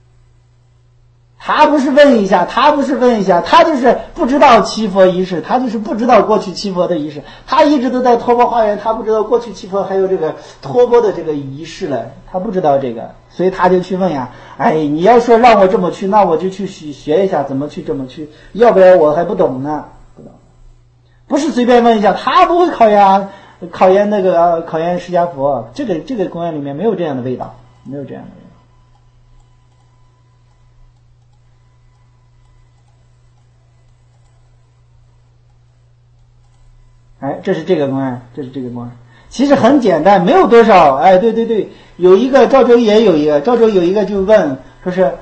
他不是问一下，他就是不知道七佛仪式，他就是不知道过去七佛的仪式，他一直都在托钵化缘，他不知道过去七佛还有这个托钵的这个仪式了，他不知道这个，所以他就去问呀，哎，你要说让我这么去，那我就去学一下怎么去这么去，要不然我还不懂呢。不是随便问一下，他不会考研释迦佛，这个公案里面没有这样的味道，哎，这是这个公案，其实很简单，没有多少。哎，对，有一个赵州有一个就问，说是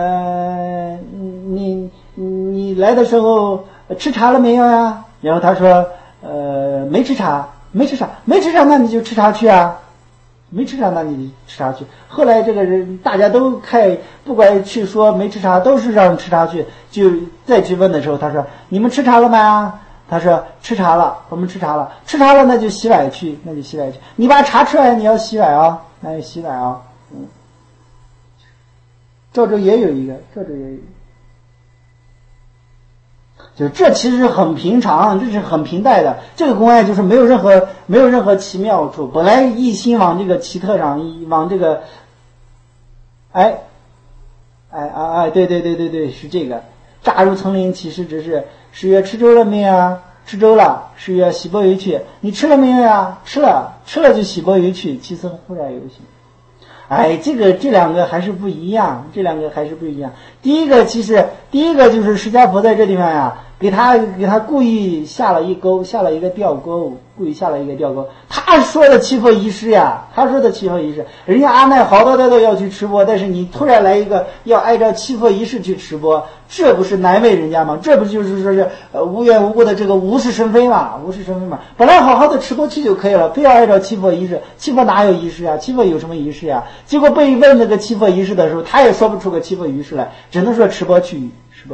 你来的时候吃茶了没有呀？然后他说没吃茶，那你就吃茶去啊，后来这个人大家都不管去说没吃茶，都是让吃茶去，就再去问的时候，他说你们吃茶了吗？他说吃茶了，我们吃茶了，那就洗碗去，你把茶吃完你要洗碗啊，那就洗碗啊。赵州也有一个，就这其实很平常，这是很平淡的。这个公案就是没有任何奇妙处，本来一心往这个奇特上，往这个，对，是这个。乍入丛林，其实只是是曰吃粥了没啊？吃粥了，是曰洗钵于去。你吃了没有呀？吃了就洗钵于去。其次忽然有行。哎，这两个还是不一样，第一个就是释迦佛在这地方呀，给他故意下了一个吊钩，他说的七佛仪式呀，人家阿难好多都要去吃钵，但是你突然来一个要按照七佛仪式去吃钵，这不是难为人家吗？这不就是说是无缘无故的这个无事生非嘛？本来好好的吃钵去就可以了，非要按照七佛仪式，七佛哪有仪式呀？七佛有什么仪式呀？结果被问那个七佛仪式的时候，他也说不出个七佛仪式来，只能说吃钵去。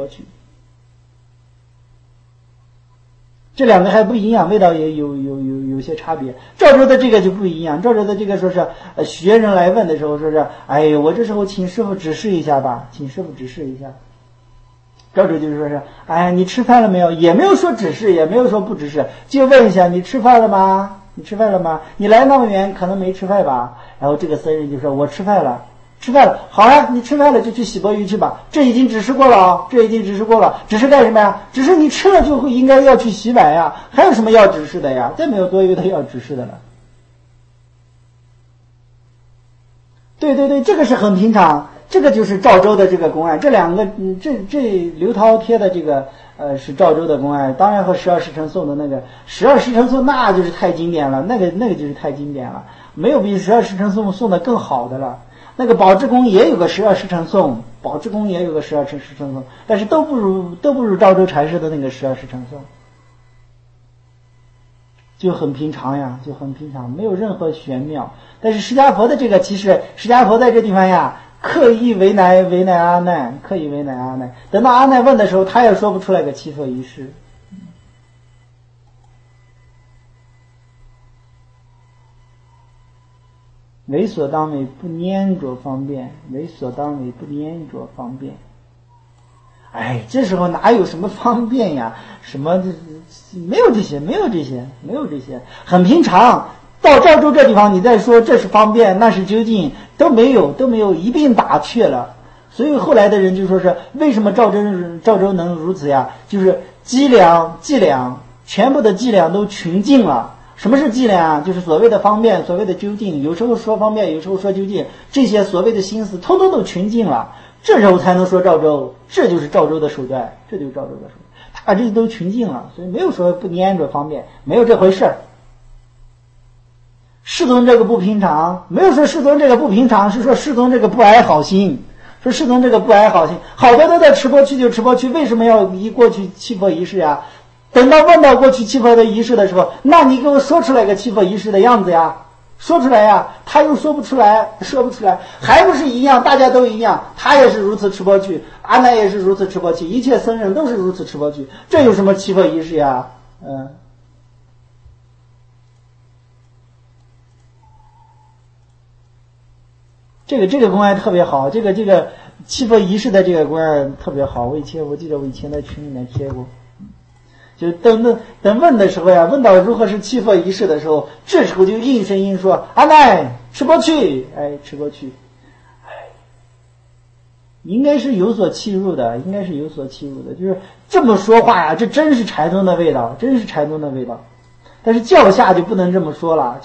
这两个还不一样，味道也有些差别。赵州的这个就不一样，赵州的这个说是学人来问的时候说是，哎，我这时候请师傅指示一下吧，赵州就是说是，哎，你吃饭了没有？也没有说指示，也没有说不指示，就问一下你吃饭了吗？你来那么远可能没吃饭吧？然后这个僧人就说我吃饭了，好啊，你吃饭了就去洗钵盂去吧，这已经指示过了，指示干什么呀？指示你吃了就应该要去洗碗呀，还有什么要指示的呀？再没有多余的要指示的了。对，这个是很平常，这个就是赵州的这个公案，这两个这刘韬贴的这个是赵州的公案，当然和十二时辰颂的那个十二时辰颂那就是太经典了，那个就是太经典了，没有比十二时辰颂颂的更好的了。那个宝智公也有个十二时辰颂，但是都不如赵州禅师的那个十二时辰颂，就很平常呀，没有任何玄妙。但是释迦佛的这个，其实释迦佛在这地方呀，刻意为难阿难，等到阿难问的时候，他也说不出来个七佛仪式。为所当为不粘着方便， 哎，这时候哪有什么方便呀？什么没有这些，很平常。到赵州这地方，你再说这是方便，那是究竟，都没有，一并打却了。所以后来的人就说是为什么赵州能如此呀？就是伎俩，全部的伎俩都穷尽了。什么是伎俩啊？就是所谓的方便，所谓的究竟，有时候说方便，有时候说究竟，这些所谓的心思通通都穷尽了，这时候才能说赵州，这就是赵州的手段，他把这些都穷尽了，所以没有说不粘着方便，没有这回事儿。世宗这个不平常，没有说世宗这个不平常，是说世宗这个不怀好心，好多都在吃播区就吃播区，为什么要一过去七佛仪式呀？等到问到过去七佛的仪式的时候，那你给我说出来个七佛仪式的样子呀，说出来呀，他又说不出来，还不是一样，大家都一样，他也是如此吃播去，阿难也是如此吃播去，一切僧人都是如此吃播去，这有什么七佛仪式呀？这个公案特别好，这个七佛仪式的这个公案特别好，我记得我以前在群里面贴过。就等问的时候呀，问到如何是七佛仪式的时候，这时候就应声应说：“阿难，吃过去。”吃过去。应该是有所契入的，就是这么说话呀，这真是禅宗的味道，但是教下就不能这么说了，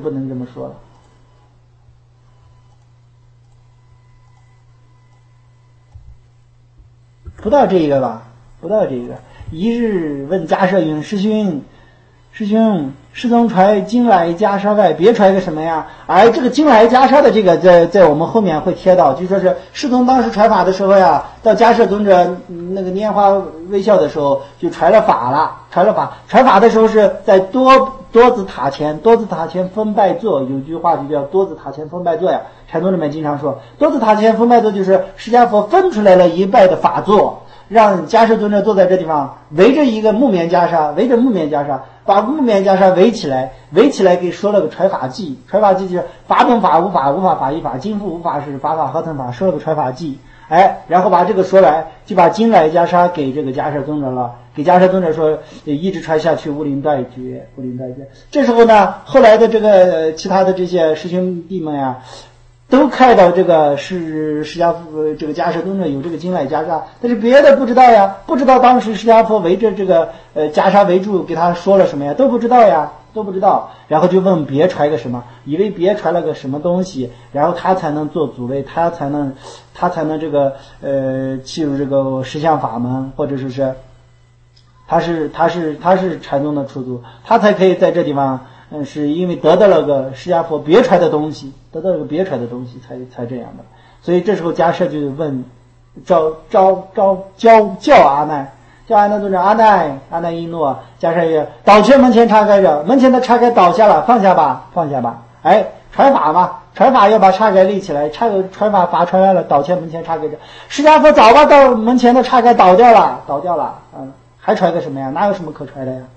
不到这个吧，一日问迦摄云：“师兄，师宗传经来袈裟外，别传个什么呀？”这个经来袈裟的这个在我们后面会贴到，就说是师宗当时传法的时候呀，到迦摄尊者那个拈花微笑的时候，就传法的时候是在多子塔前分拜坐，有句话就叫多子塔前分拜坐呀。禅宗里面经常说，多子塔前分拜坐就是释迦佛分出来了一拜的法座，让迦摄尊者坐在这地方，围着一个木棉袈裟，把木棉袈裟围起来给说了个传法记，就是法本法无法，无法法依法，今复无法是法法合成法，说了个传法记。然后把这个说来，就把经来袈裟给这个迦摄尊者了，给迦摄尊者说一直传下去，无临断绝。这时候呢，后来的这个其他的这些师兄弟们呀，都看到这个释迦这个迦摄尊者有这个经来袈裟，但是别的不知道呀，不知道当时释迦佛围着这个袈裟围住给他说了什么呀，都不知道，然后就问别传个什么，以为别传了个什么东西，然后他才能做祖位，他才能这个契入这个实相法门，或者说是他是禅宗的出祖，他才可以在这地方是因为得到了个释迦佛别传的东西，才这样的。所以这时候迦摄就问叫阿难。叫阿难尊者，阿难一诺，迦摄曰：“倒却门前插盖着，门前的插盖倒下了，放下吧。”传法嘛，传法要把插盖立起来，传法传来了，倒却门前插盖着。释迦佛早把到门前的插盖倒掉了，还传个什么呀？哪有什么可传的呀？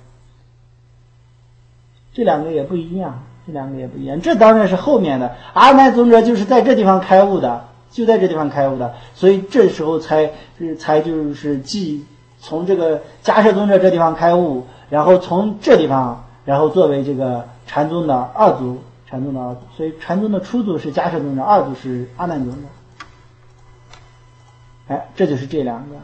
这两个也不一样，这当然是后面的。阿难尊者就是在这地方开悟的，所以这时候才就是既从这个迦摄尊者这地方开悟，然后从这地方，然后作为这个禅宗的二祖，所以禅宗的初祖是迦摄尊者，二祖是阿难尊者。这就是这两个。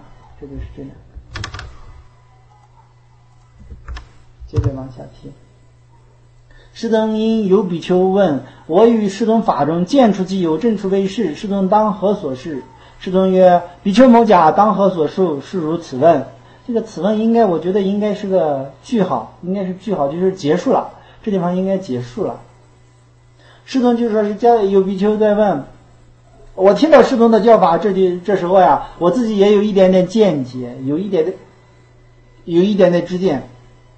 接着往下听。师尊因有比丘问：“我与师尊法中见处即有，正处为是，师尊当何所事？”师尊曰：“比丘某甲当何所述？是如此问。”这个此问我觉得应该是个句号，就是结束了，这地方应该结束了。师尊就说是有比丘在问，我听到师尊的教法，这时候呀，我自己也有一点点见解，有一点的知见，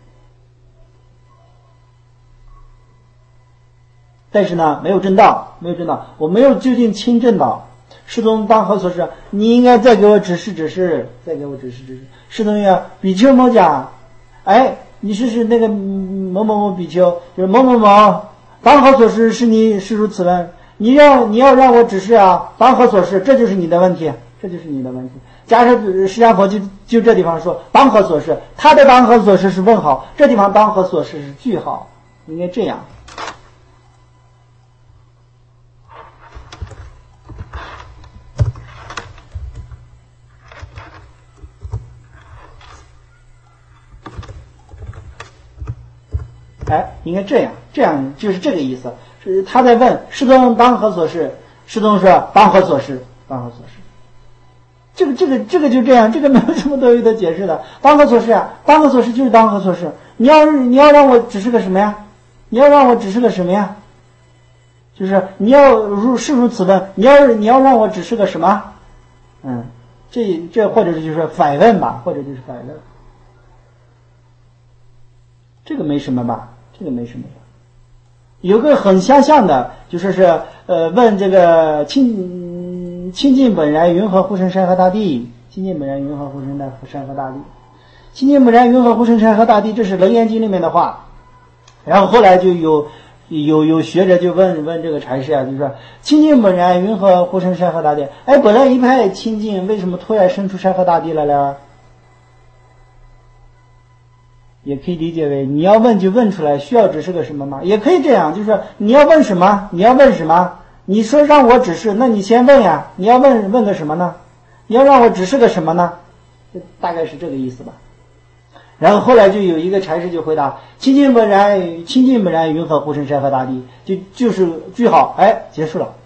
但是呢，没有证道，我没有究竟亲证道。师尊当何所事？你应该再给我指示。师尊曰：“比丘某甲，你是那个某某某比丘，就是某某某，当何所事？是如此问。你要让我指示啊，当何所事？这就是你的问题， 这就是你的问题。假设释迦佛就这地方说当何所示，他的当何所示是问号，这地方当何所示是句号，应该这样。哎，应该这样，这样就是这个意思。是他在问世尊当何所示，世尊说当何所示，当何所示。这个就这样，这个没有什么多余的解释的。当何所示啊，当何所示就是当何所示。你要让我指示个什么呀？你要让我指示个什么呀？就是你要是如此问，你要让我指示个什么？这或者就是反问吧，或者就是反问。这个没什么吧？这个没什么吧？有个很相像的，就说是问这个清净本然云何护生山河大地？清净本然云何护生山河大地？清净本然云何护生山河大地？这是《楞严经》里面的话。然后后来就有学者就问这个禅师啊，就说清净本然云何护生山河大地？哎，本来一派清净，为什么突然生出山河大地来了？也可以理解为你要问就问出来，需要指示个什么吗？也可以这样，就是说你要问什么？你要问什么？你说让我指示，那你先问呀。你要问个什么呢？你要让我指示个什么呢？大概是这个意思吧。然后后来就有一个禅师就回答：清净本然云何护生山河大地？就是句号，哎，结束了。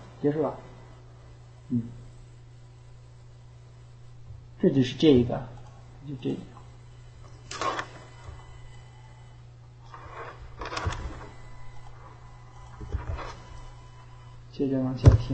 这就是这一个，就这个。接着往下听。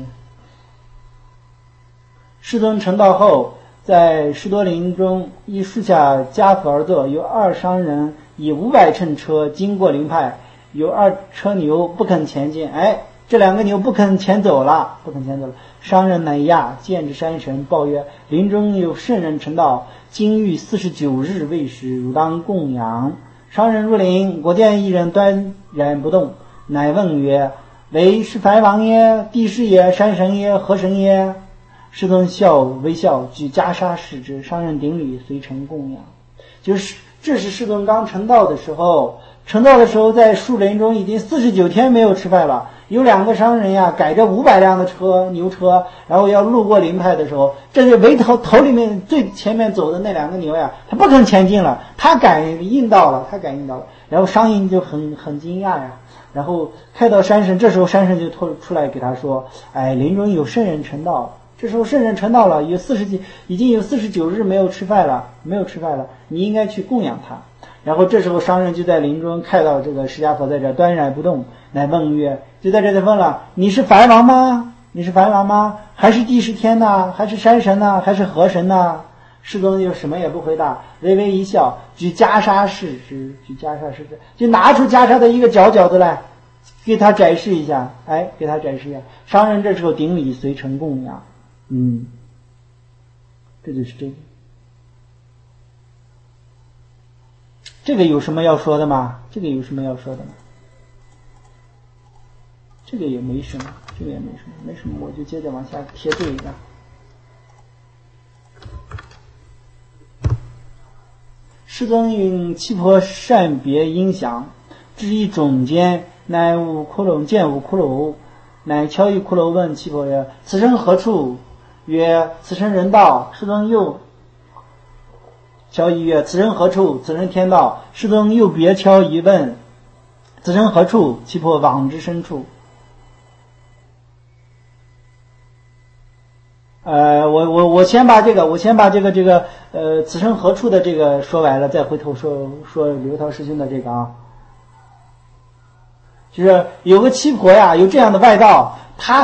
世尊成道后，在士多林中一树下夹伏而坐，有2商人以500乘车经过林派，有2车牛不肯前进。哎，这2个牛不肯前走了。商人乃讶，见之山神，报曰：林中有圣人成道，今欲49日未时，汝当供养。商人入林，果见一人端然不动，乃问曰：为是梵王耶？帝释耶？山神耶？何神耶？世尊微笑，举袈裟施之。商人顶礼，随成供养。这是世尊刚成道的时候，在树林中已经49天没有吃饭了。有2个商人呀，改着500辆的牛车，然后要路过林派的时候，这就围头里面最前面走的那2个牛呀，他不肯前进了，他感应到了，然后商人就很惊讶呀。然后开到山神，这时候山神就出来给他说：哎，林中有圣人成道。这时候圣人成道了，已经有49日没有吃饭了，你应该去供养他。然后这时候商人就在林中看到这个释迦佛在这端然不动，乃问曰：就在这里问了，你是梵王吗？还是帝释天呢？还是山神呢？还是河神呢？世尊就什么也不回答，微微一笑，举袈裟施之，就拿出袈裟的一个角子来，给他展示一下。商人这时候顶礼，随成供养。这就是这个。这个有什么要说的吗？这个也没什么，我就接着往下贴这一个。世尊云：七婆善别音响，至一种间，乃见五骷髅，乃敲一骷髅问七婆曰：此生何处？曰：此生人道。世尊又敲一曰：此生何处？此生天道。世尊又别敲一问：此生何处？七婆往之深处。我先把这个此生何处的这个说完了，再回头说刘涛师兄的这个啊。就是有个七婆呀，有这样的外道，他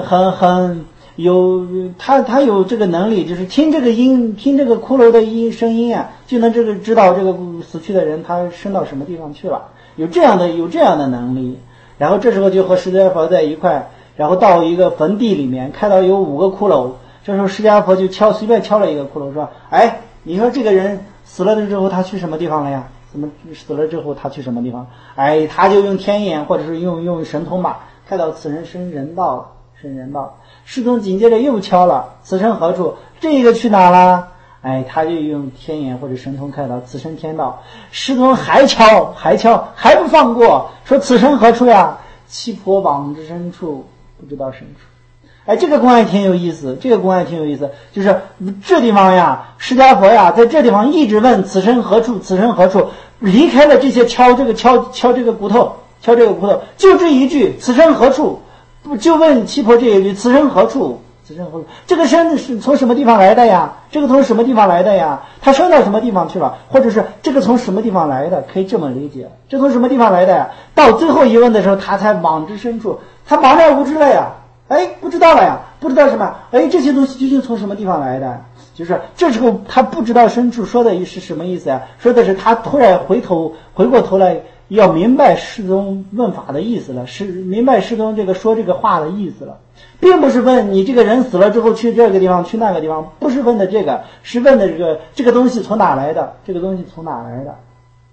他有这个能力，就是听这个骷髅的声音啊，就能知道这个死去的人他升到什么地方去了，有这样的能力。然后这时候就和释迦佛在一块，然后到一个坟地里面，看到有5个骷髅。这时候释迦佛就随便敲了一个骷髅，说：哎，你说这个人死了之后他去什么地方了呀？死了之后他去什么地方？哎，他就用天眼或者是用神通吧，看到此人升人道了， 圣人道。师宗紧接着又敲了，此身何处？这个去哪了？哎，他就用天眼或者神通开导，此身天道。师宗还敲，还不放过，说此身何处呀？七婆网之深处，不知道深处。哎，这个公案挺有意思，就是这地方呀，释迦佛呀，在这地方一直问此身何处，此身何处，离开了这些敲这个骨头，就这一句，此身何处，就问七婆这一句，此身何处，此身何处，这个身是从什么地方来的呀？他升到什么地方去了？或者是这个从什么地方来的？可以这么理解，这从什么地方来的呀？到最后一问的时候，他才往之深处，他茫然无知了呀。哎，不知道了呀，不知道什么？哎，这些东西究竟从什么地方来的？就是这时候他不知道深处，说的是什么意思呀？说的是他突然回过头来，要明白师宗问法的意思了，是明白师宗这个说这个话的意思了，并不是问你这个人死了之后去这个地方去那个地方，不是问的这个，是问的这个东西从哪来的？这个东西从哪来的？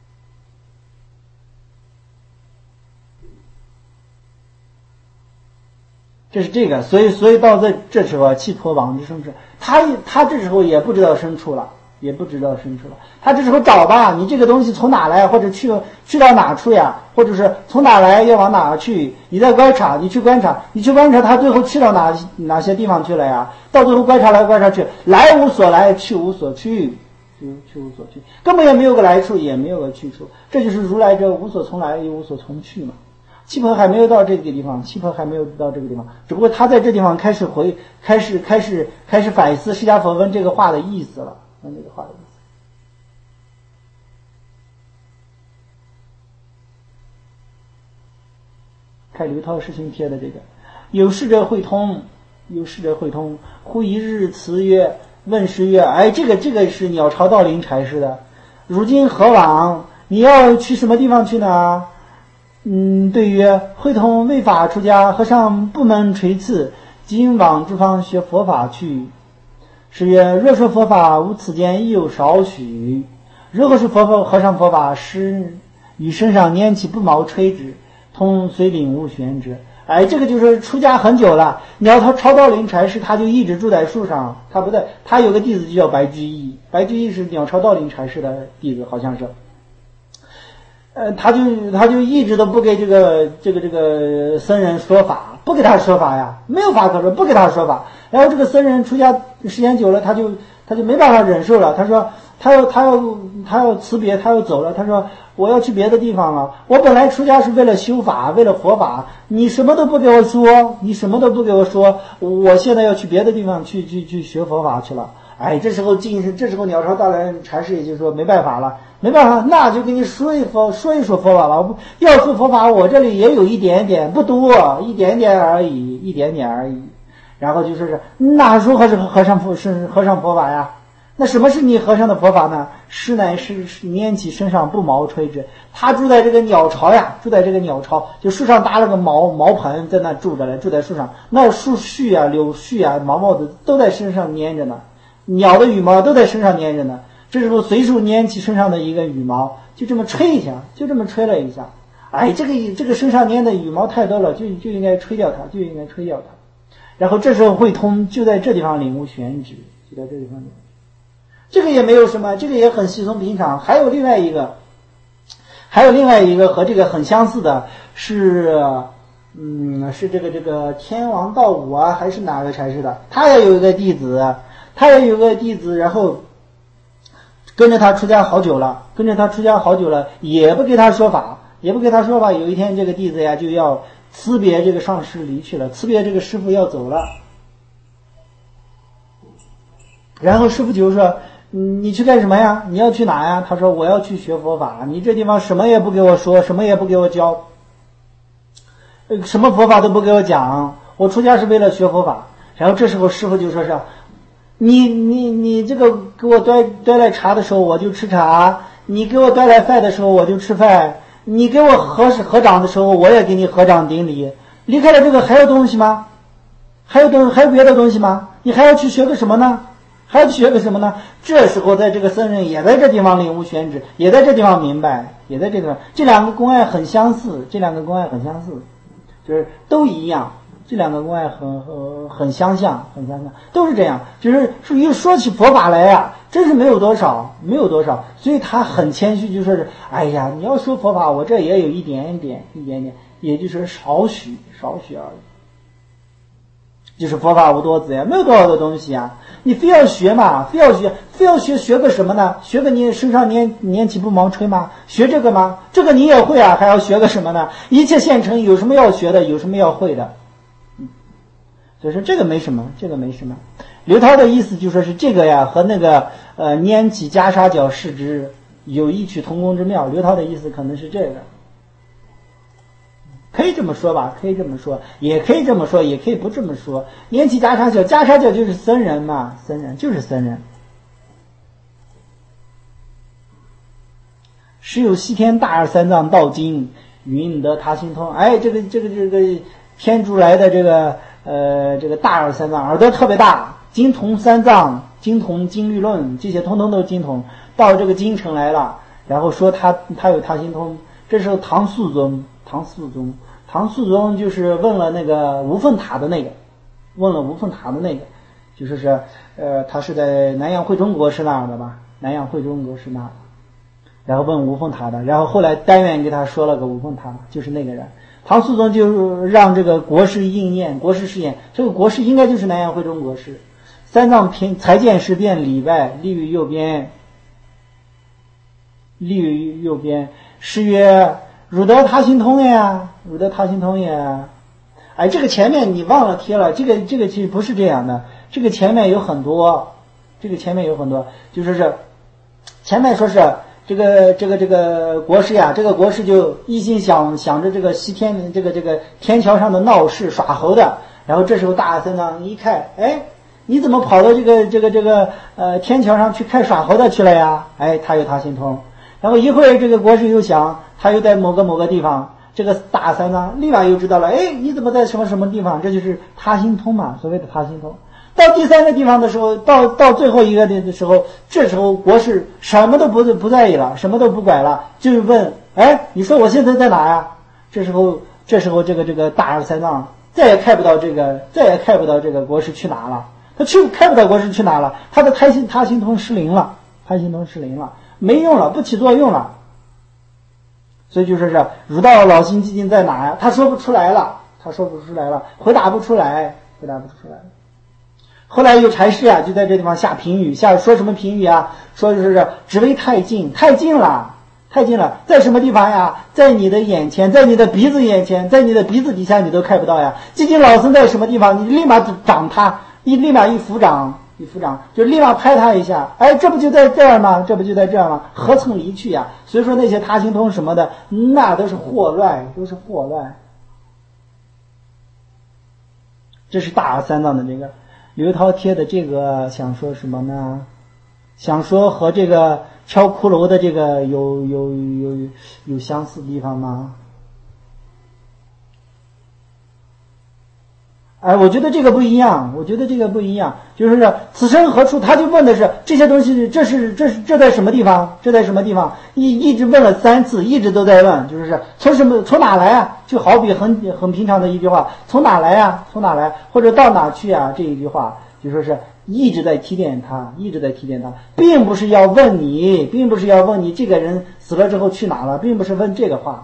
这是这个，所以到这时候，气婆往之生处，他这时候也不知道深处了，他这时候找吧，你这个东西从哪来，或者去到哪处呀，或者是从哪来要往哪去，你在观察，你去观察，他最后去到哪些地方去了呀？到最后观察来观察去，来无所来，去无所去，去无所去，根本也没有个来处，也没有个去处，这就是如来者无所从来，也无所从去嘛。七婆还没有到这个地方，只不过他在这地方开始反思释迦佛问这个话的意思了，看刘涛师兄贴的这个，有事者会通，忽一日辞曰，问师曰：哎，这个是鸟巢道林禅师的，如今何往？你要去什么地方去呢？对曰：会同为法出家，和尚不门垂赐，今往诸方学佛法去。是曰：若说佛法无此间亦有少许，如何是和尚佛法师与身上拈起不毛吹之，通随领悟玄之。哎，这个就是出家很久了。鸟巢道林禅师他就一直住在树上，他不对，他有个弟子就叫白居易，是鸟巢道林禅师的弟子，好像是。他就一直都不给这个僧人说法，不给他说法呀，没有法可说，不给他说法。然后这个僧人出家时间久了，他就没办法忍受了。他说他要辞别，他要走了。他说我要去别的地方了。我本来出家是为了修法，为了佛法，你什么都不给我说，我现在要去别的地方去学佛法去了。哎，这时候鸟巢道林禅师也就说没办法，那就给你说一说佛法吧。要说佛法，我这里也有一点点，不多，一点点而已。然后就说是，那如何是和尚佛法呀？那什么是你和尚的佛法呢？师乃是拈起身上不毛吹之。他住在这个鸟巢呀，就树上搭了个毛盆，在那住在树上，那树絮啊、柳絮啊、毛的都在身上粘着呢。鸟的羽毛都在身上粘着呢，这时候随手拈起身上的一个羽毛，就这么吹一下，了一下。哎，这个身上粘的羽毛太多了，就应该吹掉它，然后这时候慧通就在这地方领悟玄旨，这个也没有什么，这个也很稀松平常。还有另外一个和这个很相似的是这个天王道武啊，还是哪个禅师的？他也有一个弟子，然后跟着他出家好久了，也不给他说法。有一天这个弟子呀就要辞别这个上师离去了，辞别这个师父要走了。然后师父就说：你去干什么呀？你要去哪呀？他说：我要去学佛法。你这地方什么也不给我说，什么也不给我教，什么佛法都不给我讲，我出家是为了学佛法。然后这时候师父就说是：你这个给我端来茶的时候我就吃茶，你给我端来饭的时候我就吃饭，你给我合掌的时候我也给你合掌顶礼。离开了这个还有东西吗？还有别的东西吗？你还要去学个什么呢？这时候在这个僧人也在这地方领悟玄旨，也在这地方明白，这两个公案很相似，就是都一样， 这两个公案很相像，都是这样。就是说起佛法来呀，真是没有多少，所以他很谦虚，就说是，哎呀，你要说佛法，我这也有一点点，也就是少许而已。就是佛法无多子呀，没有多少的东西啊，你非要学嘛，非要学个什么呢？学个你身上拈起不忙吹吗？学这个吗？这个你也会啊，还要学个什么呢？一切现成，有什么要学的，有什么要会的。所以说这个没什么。刘涛的意思就说是这个呀，和那个拈起袈裟角视之有异曲同工之妙。刘涛的意思可能是这个。可以这么说吧，也可以这么说，也可以不这么说。拈起袈裟角就是僧人嘛，就是僧人。时有西天大二三藏道经，云得他心通。哎，这个天竺来的这个大二三藏耳朵特别大，精通三藏，精通经律论，这些通通都精通。到这个京城来了，然后说他有他心通。这时候唐肃宗就是问了那个无凤塔的那个，就说是他是在南阳慧中国是那儿的吧？然后问无凤塔的，然后后来单元给他说了个无凤塔，就是那个人。唐肃宗就让这个国师应验，国师试验，这个国师应该就是南阳慧中国师。三藏才见时便礼拜，立于右边，诗曰：汝得他心通呀。哎，这个前面你忘了贴了，这个其实不是这样的，这个前面有很多，就是前面说是这个国师呀，这个国师就一心想着这个西天这个天桥上的闹事耍猴的，然后这时候大僧呢一看，哎，你怎么跑到这个天桥上去看耍猴的去了呀？哎，他有他心通。然后一会儿这个国师又想，他又在某个地方，这个大僧呢立马又知道了，哎，你怎么在什么地方？这就是他心通嘛，所谓的他心通。到第三个地方的时候，到最后一个的时候，这时候国师什么都不在意了，什么都不管了，就问，哎，你说我现在在哪呀？这时候这个大二三藏再也看不到这个国师去哪了，看不到国师去哪了，他的他心通失灵了，没用了，不起作用了。所以就说是汝道老心究竟在哪呀？他说不出来了，回答不出来。后来有禅师啊，就在这地方下评语，说什么评语啊？说就是只为太近了，在什么地方呀？在你的眼前，在你的鼻子眼前，在你的鼻子底下你都看不到呀。究竟老僧在什么地方？你立马掌他，立马一扶掌，就立马拍他一下。哎，这不就在这儿吗？何曾离去呀？所以说那些他心通什么的，那都是祸乱。这是大三藏的这个。刘涛贴的这个想说什么呢？想说和这个敲骷髅的这个有相似的地方吗？哎，我觉得这个不一样，就是此生何处？他就问的是这些东西，这在什么地方？一直问了3次，一直都在问，就是从哪来啊？就好比很平常的一句话，从哪来啊？或者到哪去啊？这一句话就说是一直在提点他，并不是要问你这个人死了之后去哪了，并不是问这个话，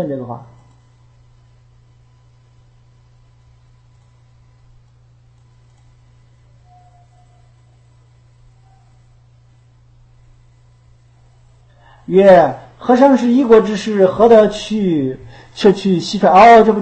曰：和尚是一国之士，何得去西川？哦，这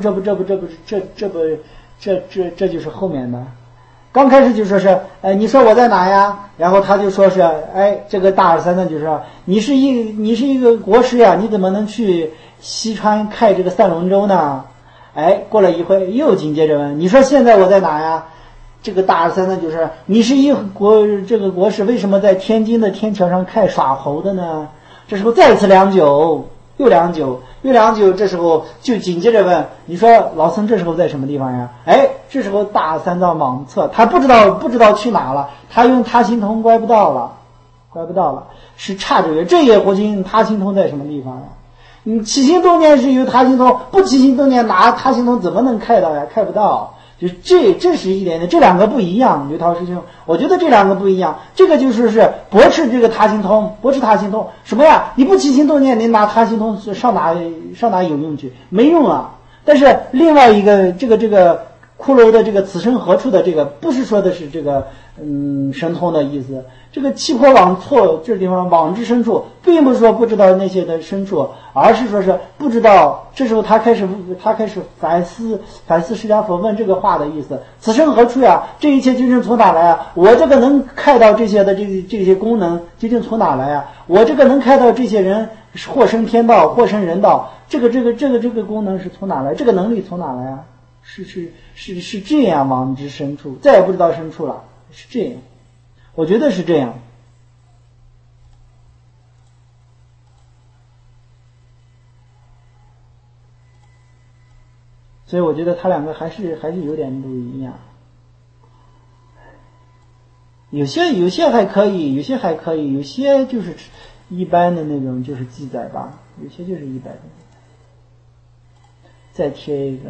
就是后面的。刚开始就说是，你说我在哪呀？然后他就说是，哎，这个大二三藏就说，你是一个国师呀，你怎么能去西川开这个赛龙舟呢？哎，过了一会又紧接着问，你说现在我在哪呀？这个大二三藏就说，你是这个国师，为什么在天津的天桥上开耍猴的呢？这时候再次良久，又良久，这时候就紧接着问，你说老僧这时候在什么地方呀？哎，这时候大三藏莽测，他不知道去哪了，他用他心通乖不到了，是差着这也活经他心通在什么地方呀？你起心动念是由他心通，不起心动念拿他心通怎么能看到呀？看不到。 就这是一点的，这两个不一样。刘涛师兄，我觉得这两个不一样。这个就是驳斥这个他心通，驳斥他心通什么呀？你不起心动念，你拿他心通上哪有用去？没用啊。但是另外一个这个骷髅的这个此生何处的这个，不是说的是这个神通的意思。这个气魄往错这地方往之深处，并不是说不知道那些的深处，而是说是不知道。这时候他开始反思释迦佛问这个话的意思：此生何处呀？这一切究竟从哪来啊？我这个能开到这些的这些功能究竟从哪来啊？我这个能开到这些人或生天道或生人道，这个功能是从哪来？这个能力从哪来啊？是这样往之深处，再也不知道深处了，是这样。我觉得是这样。所以我觉得他两个还是有点不一样。有些还可以，有些就是一般的那种就是记载吧，有些就是一般的。再贴一个。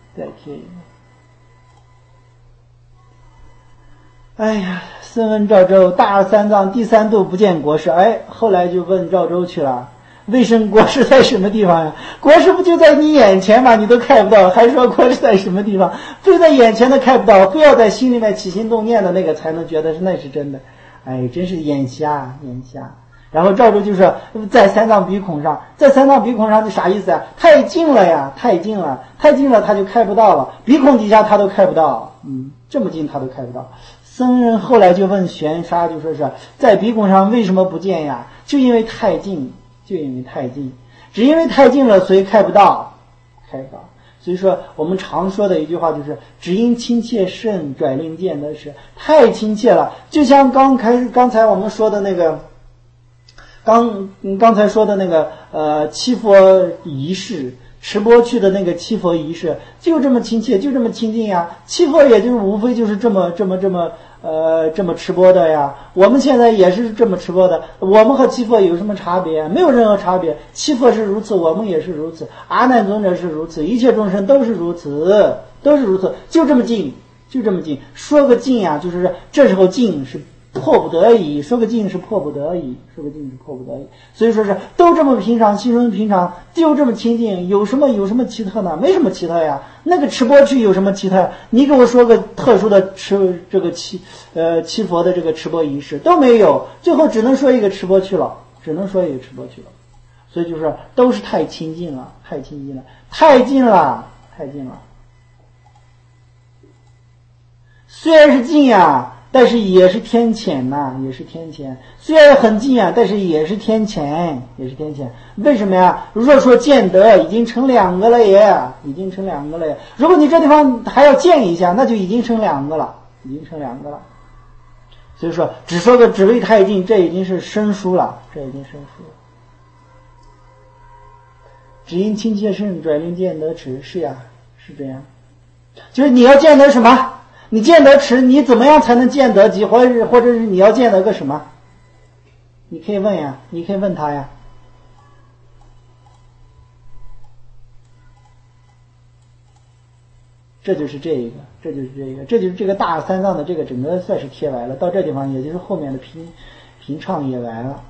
哎呀，僧问赵州，大二三藏第三度不见国师。后来就问赵州去了，为生国师在什么地方呀？国师不就在你眼前吗？你都看不到，还说国师在什么地方？非在眼前的看不到，非要在心里面起心动念的那个才能觉得那是真的。真是眼瞎。然后赵州就是在三藏鼻孔上，就啥意思啊？太近了他就开不到了，鼻孔底下他都开不到，这么近他都开不到。僧人后来就问玄沙，就说是在鼻孔上为什么不见呀？就因为太近，只因为太近了，所以开不到。所以说我们常说的一句话就是只因亲切甚拽令见得是，太亲切了。就像刚才我们说的那个刚才说的那个七佛仪式，持钵去的那个七佛仪式，就这么亲切，就这么亲近呀。七佛也就是无非就是这么持钵的呀。我们现在也是这么持钵的，我们和七佛有什么差别？没有任何差别。七佛是如此，我们也是如此，阿难尊者是如此，一切众生都是如此，就这么近。说个近呀，就是这时候近是迫不得已，说个近是迫不得已。所以说是都这么平常，心中平常，就这么亲近，有什么奇特呢？没什么奇特呀。那个持钵去有什么奇特？你给我说个特殊的七佛的这个持钵仪式都没有，最后只能说一个持钵去了。所以就是都是太亲近了。虽然是近呀，但是也是天谴呐，虽然很近啊，但是也是天谴。为什么呀？若说见得，已经成两个了耶。如果你这地方还要见一下，那就已经成两个了。所以说，只说个只为太近，这已经是生疏了。只因亲切甚，拽令见得迟。是呀，是这样。就是你要见得什么？你见得迟，你怎么样才能见得及？或者是你要见得个什么？你可以问他呀。这就是这个大三藏的这个整个算是贴完了，到这地方也就是后面的平唱也完了。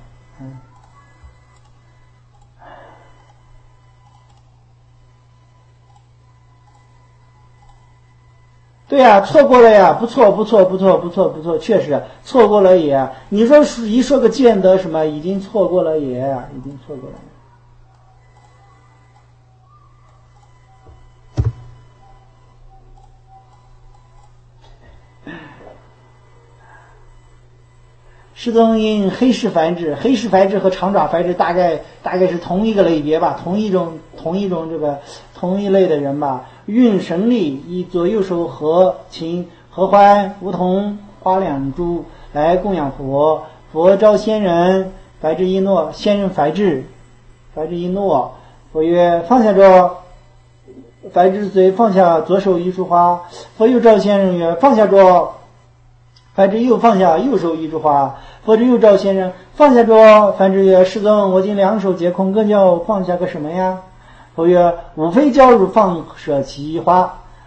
对呀，错过了呀，不错，确实错过了也。你说一说个见得什么，已经错过了也。师宗因黑氏繁殖和长爪繁殖大概是同一个类别吧，同一类的人吧。运神力以左右手合琴、合欢、梧桐、花两株来供养佛。佛召仙人，白之一诺，仙人白之一诺。佛曰：放下着。白之随放下左手一束花。佛又召仙人曰：放下着。白之又放下右手一束花。佛之又召仙人，放下着。梵之曰：师尊，我今两手皆空，更叫放下个什么呀？佛曰：无非教汝放舍其花。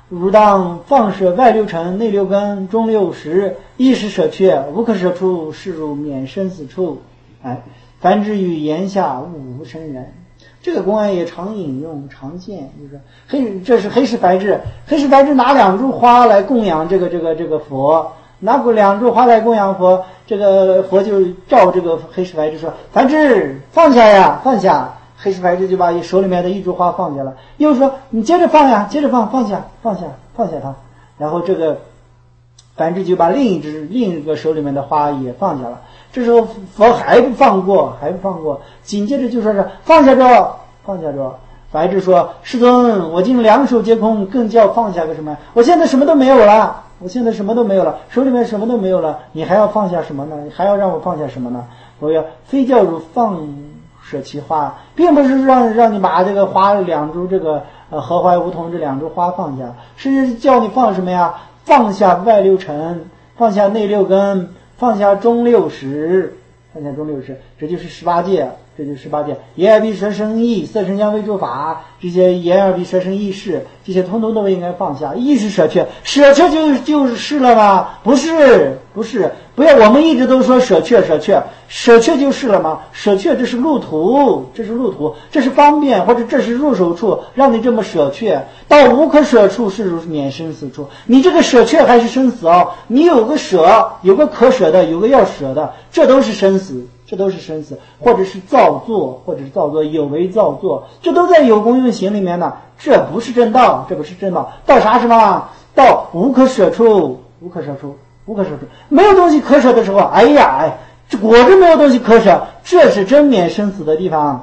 汝当放射外六尘，内六根，中六识，意识舍却，无可舍处，是汝免生死处。哎，凡之于言下，勿无生人。这个公案也常引用，常见，就是这是黑石白质。黑石白质拿2株花来供养这个佛，拿过2株花来供养佛，这个佛就照这个黑石白质说：“凡之放下呀，放下。”黑石白质就把手里面的1株花放下了，又说：“你接着放呀，接着放，放下它。”然后这个凡之就把另一个手里面的花也放下了。这时候佛还不放过，紧接着就说是放下着。白质说：“师尊，我今2手皆空，更叫放下个什么？我现在什么都没有了，手里面什么都没有了，你还要放下什么呢？你还要让我放下什么呢？我要非叫汝放舍其花，并不是让你把这个花2株这个合怀梧桐这2株花放下，是叫你放什么呀？放下外六尘，放下内六根，放下中六识，这就是18戒。眼耳鼻舌身意，色声香味触法，这些眼耳鼻舌身意识，这些通通都应该放下。意识舍却就是了吗？不是，不要我们一直都说舍却就是了吗？舍却这是路途，这是方便，或者这是入手处，让你这么舍却。到无可舍处，是免生死处。你这个舍却还是生死哦，你有个舍，有个可舍的，有个要舍的，这都是生死，或者是造作，有为造作，这都在有功用行里面呢。这不是正道。到啥什么？到无可舍处，没有东西可舍的时候，这果真没有东西可舍，这是真免生死的地方。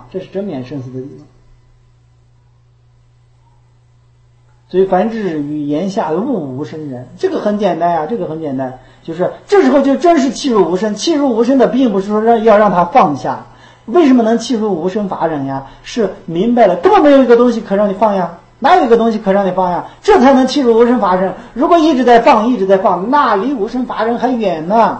所以凡至于言下，勿无生人。这个很简单，就是这时候就真是契入无生。契入无生的并不是说要让他放下，为什么能契入无生法忍呀？是明白了根本没有一个东西可让你放呀，哪有一个东西可让你放呀？这才能契入无生法忍。如果一直在放，那离无生法忍还远呢。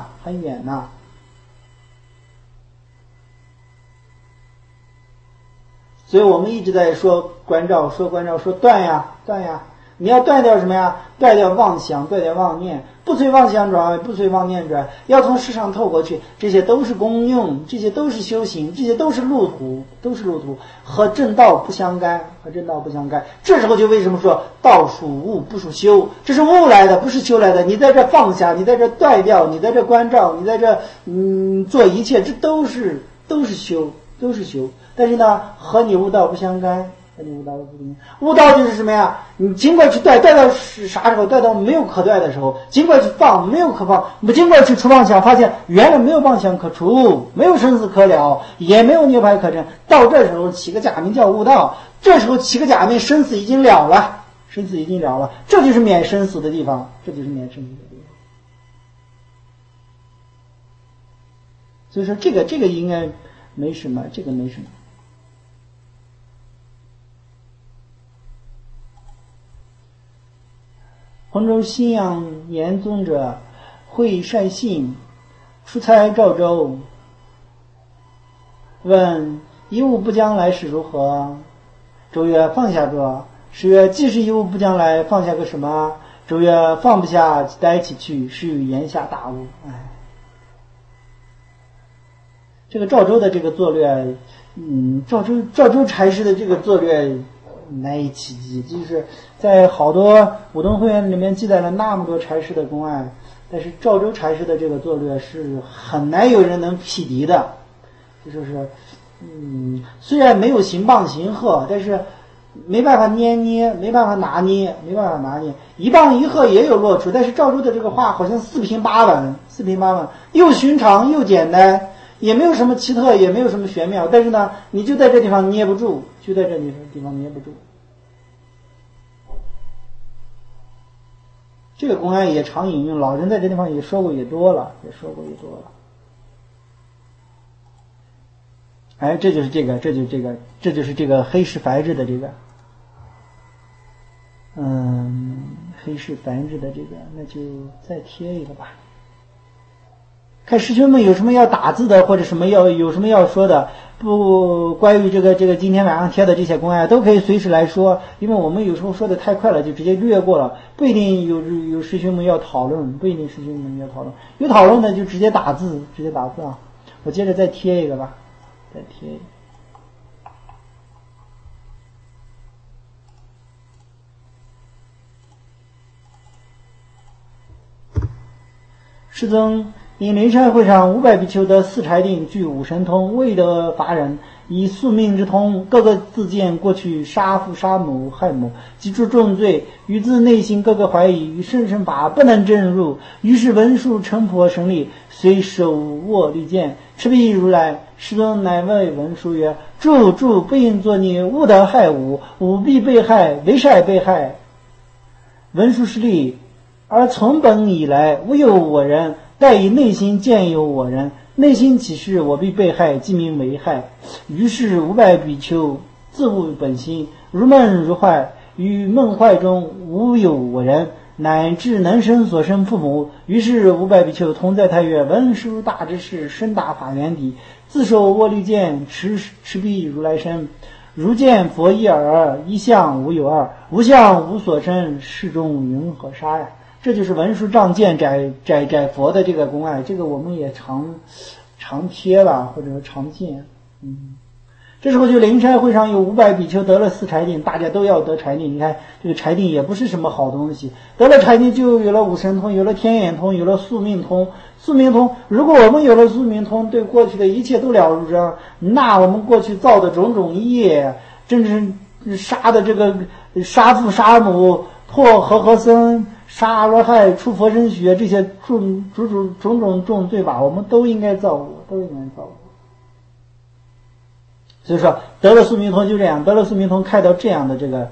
所以我们一直在说关照，说断呀，你要断掉什么呀？断掉妄想，断掉妄念，不随妄想转，不随妄念转，要从世上透过去。这些都是功用，这些都是修行，这些都是路途，和正道不相干。这时候就为什么说道属悟，不属修？这是悟来的，不是修来的。你在这放下，你在这断掉，你在这关照，你在这做一切，这都是修。但是呢，和你悟道不相干。悟道就是什么呀？你尽管去断到是啥时候？断到没有可断的时候，尽管去放，没有可放；尽管去除妄想，发现原来没有妄想可除，没有生死可了，也没有涅槃可证。到这时候起个假名叫悟道，这时候起个假名，生死已经了了，这就是免生死的地方，所以说这个应该没什么，洪州信仰严宗者会善信出差赵州，问一物不将来是如何？周曰放下着。是曰既是一物不将来，放下个什么？周曰放不下，待起去，是与言下大悟。这个赵州的这个作略，赵州禅师的这个作略难以企及，就是在好多武东会员里面记载了那么多禅师的公案，但是赵州禅师的这个作略是很难有人能匹敌的。就是虽然没有行棒行鹤，但是没办法捏，没办法拿捏，一棒一鹤也有落处，但是赵州的这个话好像四平八稳，又寻常又简单，也没有什么奇特，也没有什么玄妙，但是呢，你就在这地方捏不住，这个公案也常引用，老人在这地方也说过也多了。这就是这个黑石白质的这个，黑石白质的这个，那就再贴一个吧。看师兄们有什么要打字的，或者有什么要说的， 不关于这个今天晚上贴的这些公案都可以随时来说，因为我们有时候说的太快了，就直接略过了，不一定有师兄们要讨论，不一定师兄们要讨论，有讨论的就直接打字啊。我接着再贴一个吧，再贴一个。师尊因灵山会上500比丘得4禅定，具5神通，未得伐人，以宿命之通，各个自见过去杀父杀母害母，即诸重罪，于自内心各个怀疑，于甚深法不能证入，于是文殊成佛神力，虽手握利剑，持臂如来。师尊乃谓文殊曰：住，不应作孽，勿得害吾，吾必被害，为善被害。文殊师利，而从本以来无有我人，待以内心见有我人，内心起事，我必被害，即名为害。于是500比丘自悟本心，如梦如幻，于梦幻中无有我人，乃至能生所生父母。于是500比丘同在太岳，文殊大智士，深大法源底，自手握利剑，持臂如来身，如见佛一耳，一相无有二，无相无所生，世中云何杀呀？这就是文殊仗剑斩佛的这个公案，这个我们也常贴吧，或者说常见。这时候就灵山会上有500比丘得了4禅定，大家都要得禅定。你看这个禅定也不是什么好东西，得了禅定就有了5神通，有了天眼通，有了宿命通。宿命通，如果我们有了宿命通，对过去的一切都了如指掌，那我们过去造的种种业，真是杀的这个杀父杀母，破和僧，杀阿罗汉，出佛身血，这些种种重罪吧，我们都应该造过，所以说得了宿命通就这样，得了宿命通开到这样的这个，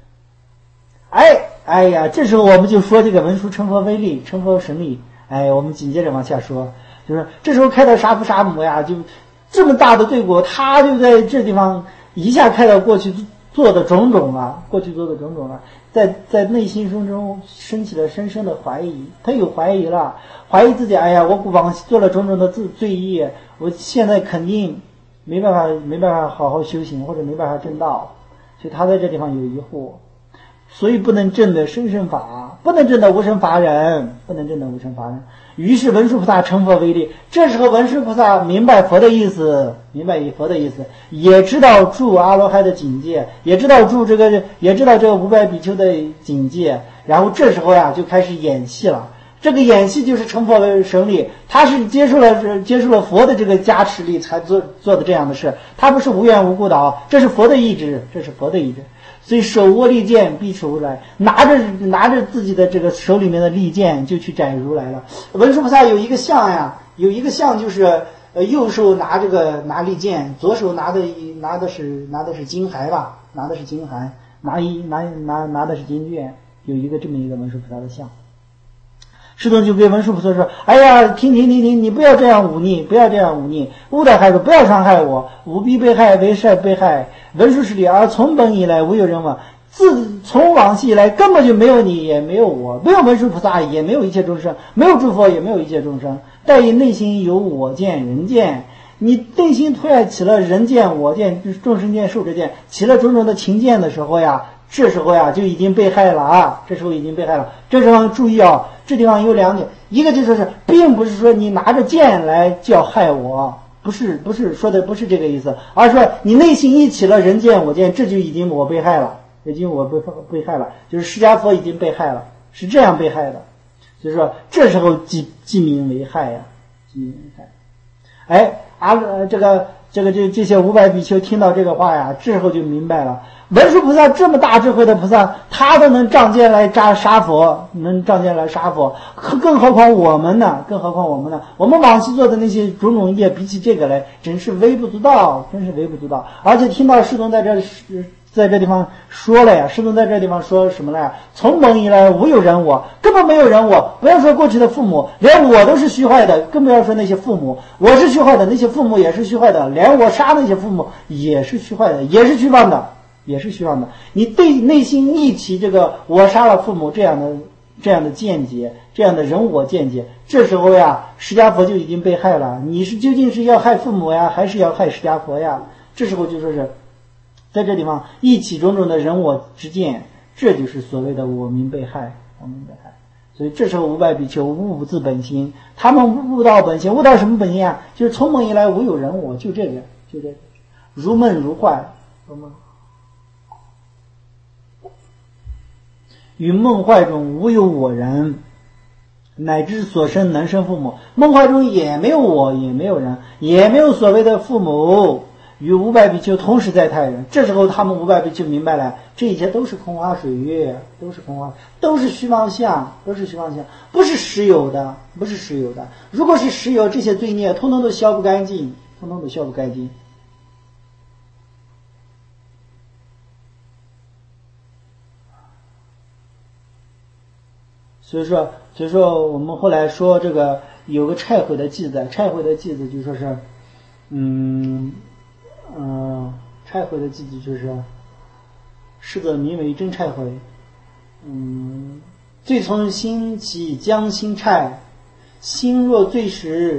哎呀，这时候我们就说这个文殊成佛威力，成佛神力。我们紧接着往下说，就是这时候开到杀父杀母呀，就这么大的罪过，他就在这地方一下开到过去做的种种了，在内心中升起了深深的怀疑，他有怀疑了，怀疑自己，我往昔做了种种的罪业，我现在肯定没办法好好修行，或者没办法证道，所以他在这地方有疑惑，所以不能证的生身法，不能证的无生法忍。于是文殊菩萨成佛为力。这时候文殊菩萨明白佛的意思，也知道住阿罗汉的境界，也知道这个500比丘的境界。然后这时候呀，就开始演戏了。这个演戏就是成佛的神力，他是接受了佛的这个加持力才做的这样的事，他不是无缘无故的这是佛的意志，所以手握利剑，必持如来，拿着自己的这个手里面的利剑就去斩如来了。文殊菩萨有一个像就是右手拿利剑，左手拿的是金函吧，拿的是金卷，有一个这么一个文殊菩萨的像。师尊就对文殊菩萨说：停，你不要这样忤逆，勿得害我，不要伤害我，吾必被害，为善被害。文殊师利，而从本以来无有人亡，自从往昔以来根本就没有你，也没有我，没有文殊菩萨，也没有一切众生，没有诸佛，也没有一切众生。但以内心有我见人见，你内心突然起了人见我见众生见寿者见，起了种种的情见的时候呀，这时候就已经被害了。这时候注意这地方有2点，一个就是并不是说你拿着剑来叫害我，不是说的不是这个意思，而是说你内心一起了人见我见，这就已经我被害了，就是释迦佛已经被害了，是这样被害的。所以说这时候即名为害呀，这些500比丘听到这个话呀，之后就明白了，文殊菩萨这么大智慧的菩萨，他都能仗剑来杀佛，更何况我们呢？我们往昔做的那些种种业，比起这个来，真是微不足道。而且听到师尊在这地方说了呀，师尊在这地方说什么了呀？从本以来无有人我，根本没有人我。不要说过去的父母，连我都是虚坏的，更不要说那些父母，我是虚坏的，那些父母也是虚坏的，连我杀那些父母也是虚坏的，也是虚妄的。你对内心一起这个我杀了父母这样的这样的见解，这样的人我见解，这时候呀，释迦佛就已经被害了。你是究竟是要害父母呀，还是要害释迦佛呀？这时候就说是在这地方一起种种的人我之见，这就是所谓的我民被害，我民被害。所以这时候500比丘悟自本心，他们悟到本心，悟到什么本心啊？就是从梦以来无有人我，就这个，如梦如幻，于梦坏中无有我人，乃至所生能生父母，梦坏中也没有我，也没有人，也没有所谓的父母，与500比丘同时在太人。这时候他们500比丘明白了，这一切都是空花水月，都是空花，都是虚妄相，都是虚妄相，不是实有的，不是实有的。如果是实有，这些罪孽通通都消不干净，通通都消不干净。所以说我们后来说这个有个忏悔的记载，忏悔的记载就说是忏悔的记载就是是则名为真忏悔，罪从心起将心忏，心若灭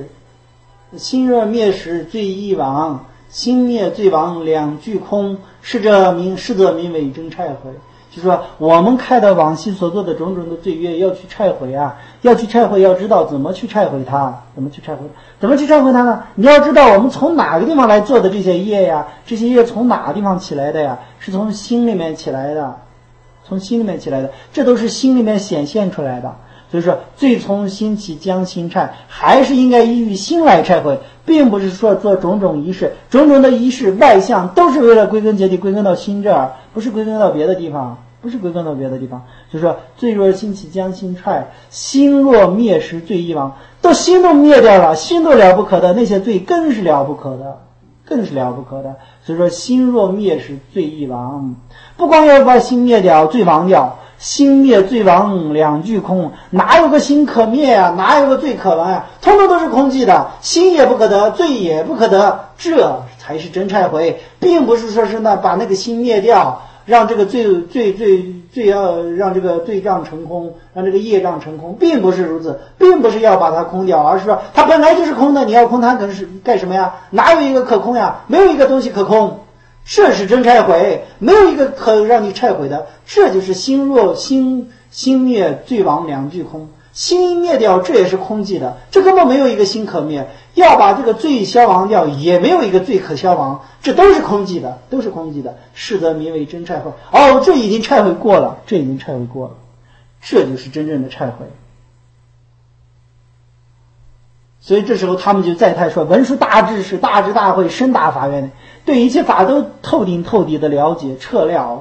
时罪亦亡，心灭罪亡两俱空，是则名为真忏悔。就是说我们看到往昔所做的种种的罪业要去忏悔啊，要去忏悔，要知道怎么去忏悔它，怎么去忏悔它呢？你要知道我们从哪个地方来做的这些业呀，这些业从哪个地方起来的呀？是从心里面起来的，从心里面起来的，这都是心里面显现出来的。所以说罪从心起将心忏，还是应该依于心来忏悔，并不是说做种种仪式，种种的仪式外向都是为了归根结底归根到心这儿，不是归根到别的地方，就是说罪若心起将心忏，心若灭时罪亦亡。都心都灭掉了，心都了不可的，那些罪更是了不可的。所以说心若灭时罪亦亡，不光要把心灭掉，罪亡掉，心灭罪亡两俱空，哪有个心可灭啊？哪有个罪可亡啊？通通都是空寂的，心也不可得，罪也不可得，这才是真忏悔，并不是说是把那个心灭掉，让这个罪要让这个罪障成空，让这个业障成空，并不是如此，并不是要把它空掉，而是说它本来就是空的，你要空它可是干什么呀？哪有一个可空呀？没有一个东西可空，这是真忏悔，没有一个可让你忏悔的，这就是心灭罪亡两俱空，心一灭掉，这也是空寂的，这根本没有一个心可灭，要把这个罪消亡掉，也没有一个罪可消亡，这都是空寂的，是则名为真忏悔。这已经忏悔过了，这就是真正的忏悔。所以这时候他们就赞叹说，文殊大智是大智大慧深大法愿，对一切法都透顶透底的了解，彻了，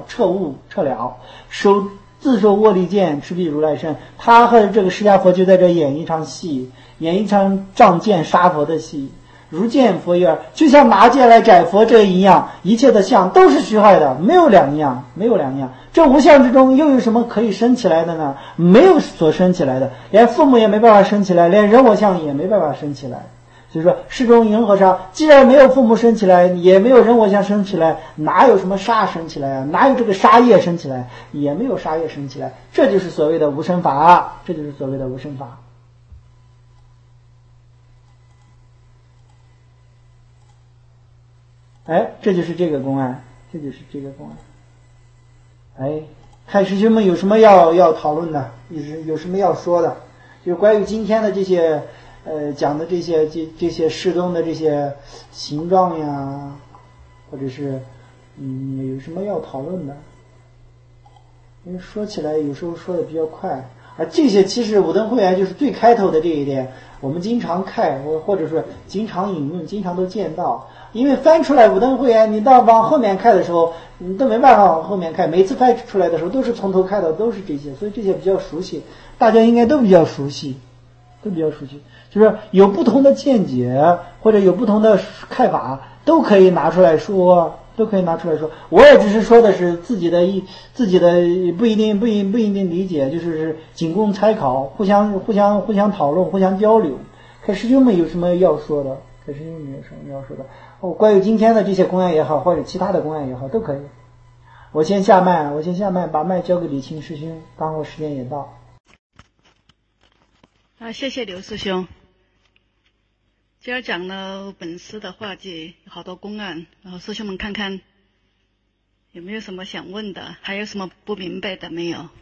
自受窝利剑，持彼如来身。他和这个释迦佛就在这演一场戏，演一场仗剑杀佛的戏。如见佛言，就像拿剑来斩佛这一样，一切的相都是虚幻的，没有两样。这无相之中又有什么可以生起来的呢？没有所生起来的，连父母也没办法生起来，连人我相也没办法生起来。所以说世中云何杀？既然没有父母生起来，也没有人我相生起来，哪有什么杀生起来啊？哪有这个杀业生起来？也没有杀业生起来。这就是所谓的无生法，这就是这个公案，看师兄们有什么要讨论的，有什么要说的，就关于今天的这些讲的这些事中的这些形状呀，或者是有什么要讨论的？因为说起来有时候说的比较快，而这些其实武登会员就是最开头的这一点，我们经常看，或者说经常引用，经常都见到。因为翻出来武登会员，你到往后面看的时候，你都没办法往后面看，每次翻出来的时候都是从头看到都是这些，所以这些比较熟悉，大家应该都比较熟悉，就是有不同的见解或者有不同的看法，都可以拿出来说。我也只是说的是自己的不一定理解，就是仅供参考，互相讨论，互相交流。看师兄们有什么要说的？关于今天的这些公案也好，或者其他的公案也好，都可以。我先下麦，把麦交给李清师兄，刚好时间也到。 啊，谢谢刘师兄。今儿讲了本师的画技，有好多公案，然后师兄们看看有没有什么想问的，还有什么不明白的没有？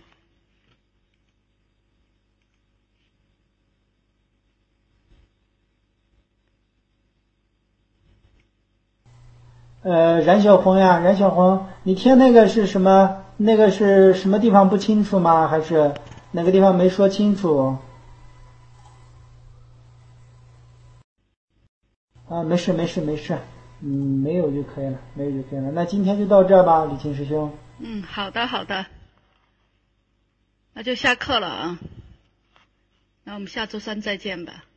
冉小红呀，冉小红，你听那个是什么？那个是什么地方不清楚吗？还是哪个地方没说清楚？啊，没事没事没事，没有就可以了，没有就可以了。那今天就到这儿吧，李青师兄。 好的好的，那就下课了啊。那我们下周三再见吧。